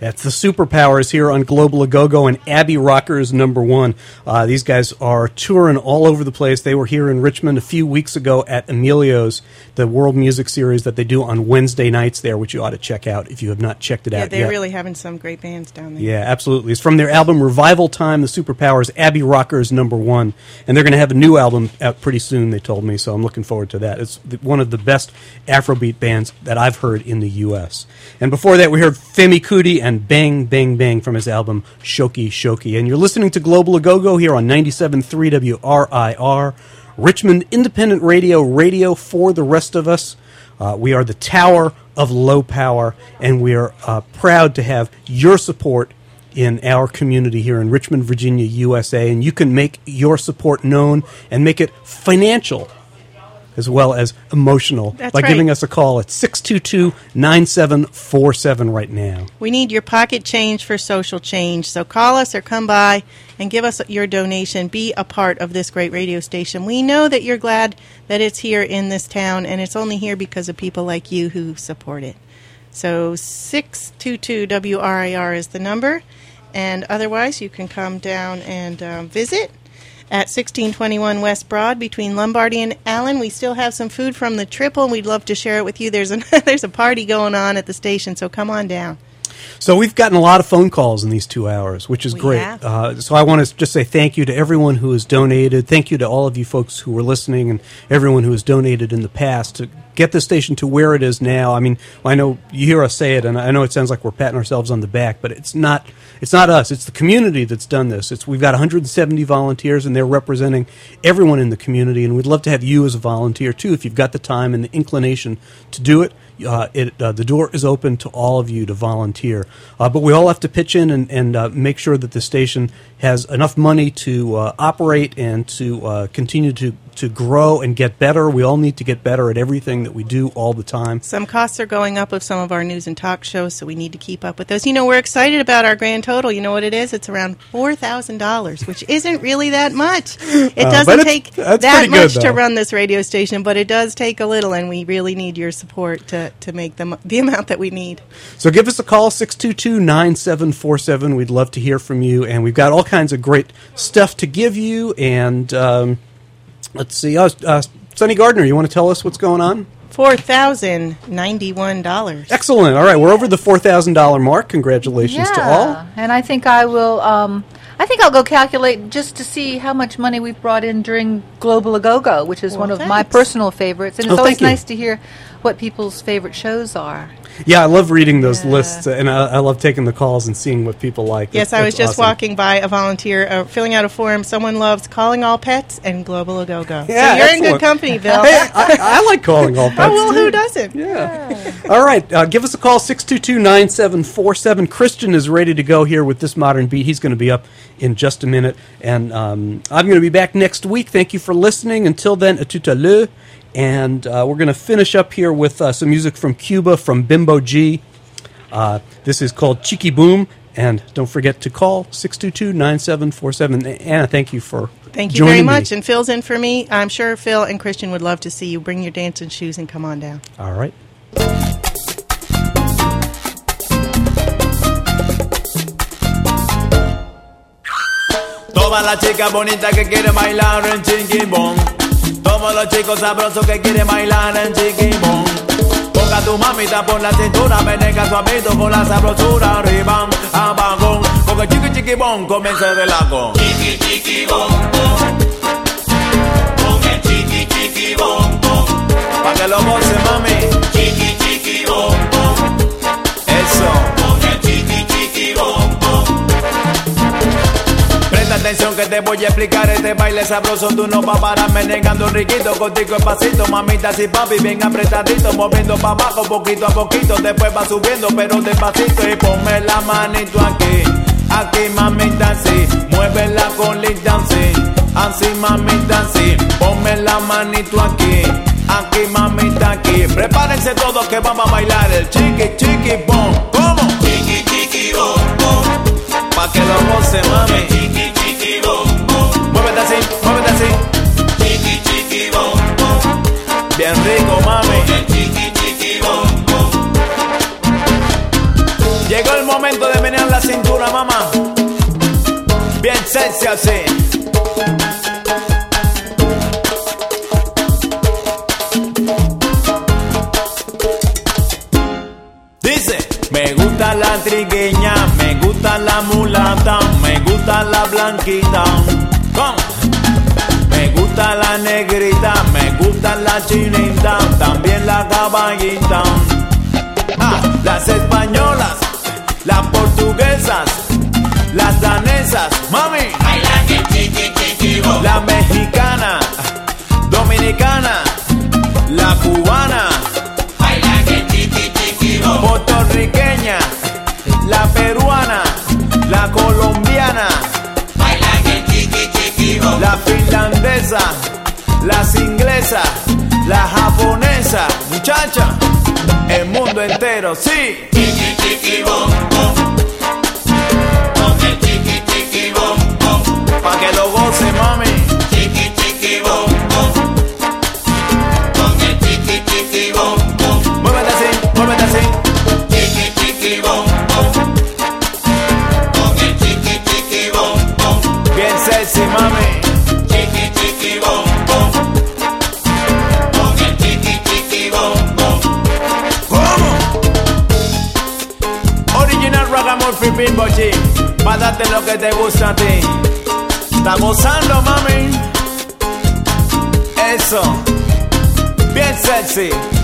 That's the Superpowers here on Global A-Go-Go and Abbey Rockers #1. These guys are touring all over the place. They were here in Richmond a few weeks ago at Emilio's, the World Music Series that they do on Wednesday nights there, which you ought to check out if you have not checked it out yet. Yeah, they're really having some great bands down there. Yeah, absolutely. It's from their album Revival Time, the Superpowers, Abbey Rockers #1. And they're going to have a new album out pretty soon, they told me, so I'm looking forward to that. It's one of the best Afrobeat bands that I've heard in the U.S. And before that, we heard Femi Kuti and Bang Bang Bang from his album Shoki Shoki. And you're listening to Global A-Go-Go here on 97.3 WRIR, Richmond Independent Radio, radio for the rest of us. We are the Tower of Low Power, and we are proud to have your support in our community here in Richmond, Virginia, USA. And you can make your support known and make it financial as well as emotional by giving us a call at 622-9747 right now. We need your pocket change for social change, so call us or come by and give us your donation. Be a part of this great radio station. We know that you're glad that it's here in this town, and it's only here because of people like you who support it. So 622-WRIR is the number, and otherwise you can come down and visit at 1621 West Broad between Lombardy and Allen. We still have some food from the Triple, and we'd love to share it with you. There's a party going on at the station, so come on down. So we've gotten a lot of phone calls in these 2 hours, which is great. So I want to just say thank you to everyone who has donated. Thank you to all of you folks who were listening and everyone who has donated in the past to get the station to where it is now. I mean, I know you hear us say it, and I know it sounds like we're patting ourselves on the back, but it's not us. It's the community that's done this. We've got 170 volunteers, and they're representing everyone in the community, and we'd love to have you as a volunteer, too, if you've got the time and the inclination to do it. The door is open to all of you to volunteer. But we all have to pitch in and make sure that the station has enough money to operate and to continue to grow and get better. We all need to get better at everything that we do all the time. Some costs are going up of some of our news and talk shows, so we need to keep up with those. You know, we're excited about our grand total. You know what it is? It's around $4,000, which isn't really that much. It doesn't take that much to run this radio station, but it does take a little, and we really need your support to make the amount that we need. So give us a call, 622-9747. We'd love to hear from you, and we've got all kinds of great stuff to give you. And let's see, Sonny Gardner, you want to tell us what's going on? $4,091. Excellent. All right, we're over the $4,000 mark. Congratulations to all. And I think I will. I think I'll go calculate just to see how much money we've brought in during Global A-Go-Go, which is one of my personal favorites. And it's always nice to hear what people's favorite shows are. Yeah, I love reading those lists, and I love taking the calls and seeing what people like. Yes, I was just walking by a volunteer filling out a form. Someone loves Calling All Pets and Global A-Go-Go. Yeah, so you're in good company, Bill. Hey, I like Calling All Pets. Oh, well, who doesn't? Yeah. All right, give us a call, 622-9747. Christian is ready to go here with This Modern Beat. He's going to be up in just a minute, and I'm going to be back next week. Thank you for listening. Until then, à tout à l'heure. And we're going to finish up here with some music from Cuba from Bimbo G. This is called Cheeky Boom. And don't forget to call 622-9747. Anna, thank you for Thank you very much. And Phil's in for me. I'm sure Phil and Christian would love to see you. Bring your dancing shoes and come on down. All right. Todas las chicas bonitas que quieren bailar en Cheeky Boom. Todos los chicos sabrosos que quieren bailar en Cheeky Boom. Ponga tu mamita por la cintura, meneca suavito con la sabrosura. Arriba, abajo, porque chiqui chiqui bom comienza el relajo. Chiqui chiqui bom bom, con el chiqui chiqui bom bom. Pa' que lo goce, mami. Chiqui chiqui bom bom. Eso. Con el chiqui chiqui bom bom. Presta atención que te voy a explicar este baile sabroso. Tú no vas a parar menegando riquito, contigo el pasito, mamitas y papi bien apretadito, moviendo para abajo poquito a poquito, después va subiendo pero despacito y ponme la manito aquí, aquí mamita sí, muévela con lip dance, así mamita sí, ponme la manito aquí, aquí mamita aquí, prepárense todos que vamos a bailar el chiqui chiqui bom, ¿cómo? Chiqui chiqui bom bom, pa' que lo goce mami. Muévete así, muévete así. Chiqui, chiqui, bom, bom. Bien rico, mami. Chiqui, chiqui, bom, bom. Llegó el momento de cintura, mamá. Bien sexy así. Dice, me gusta la trigueña, me gusta la mulata, me gusta la blanquita. ¿Cómo? Me gusta la negrita, me gusta la chinita, también la caballita. Las españolas, las portuguesas, las danesas, mami. La mexicana, dominicana, la cubana, puertorriqueña, la peruana, la colombiana, la finlandesa, las inglesas, la japonesa, muchacha, el mundo entero, sí. Tiki tiki bom bom, con el tiki tiki bom bom, pa' que lo goce, mami. Tiki tiki bom bom, con el tiki tiki bom bom. Muévete así, muévete así. Tiki tiki bom bom, con el tiki tiki bom bom. Bien sexy, mami. Tiki tiki bom bom, con el tiki tiki bom bom. ¿Cómo? Original Ragamuffin Bimbo G, pa' darte lo que te gusta a ti. ¿Está gozando, mami? Eso, bien sexy.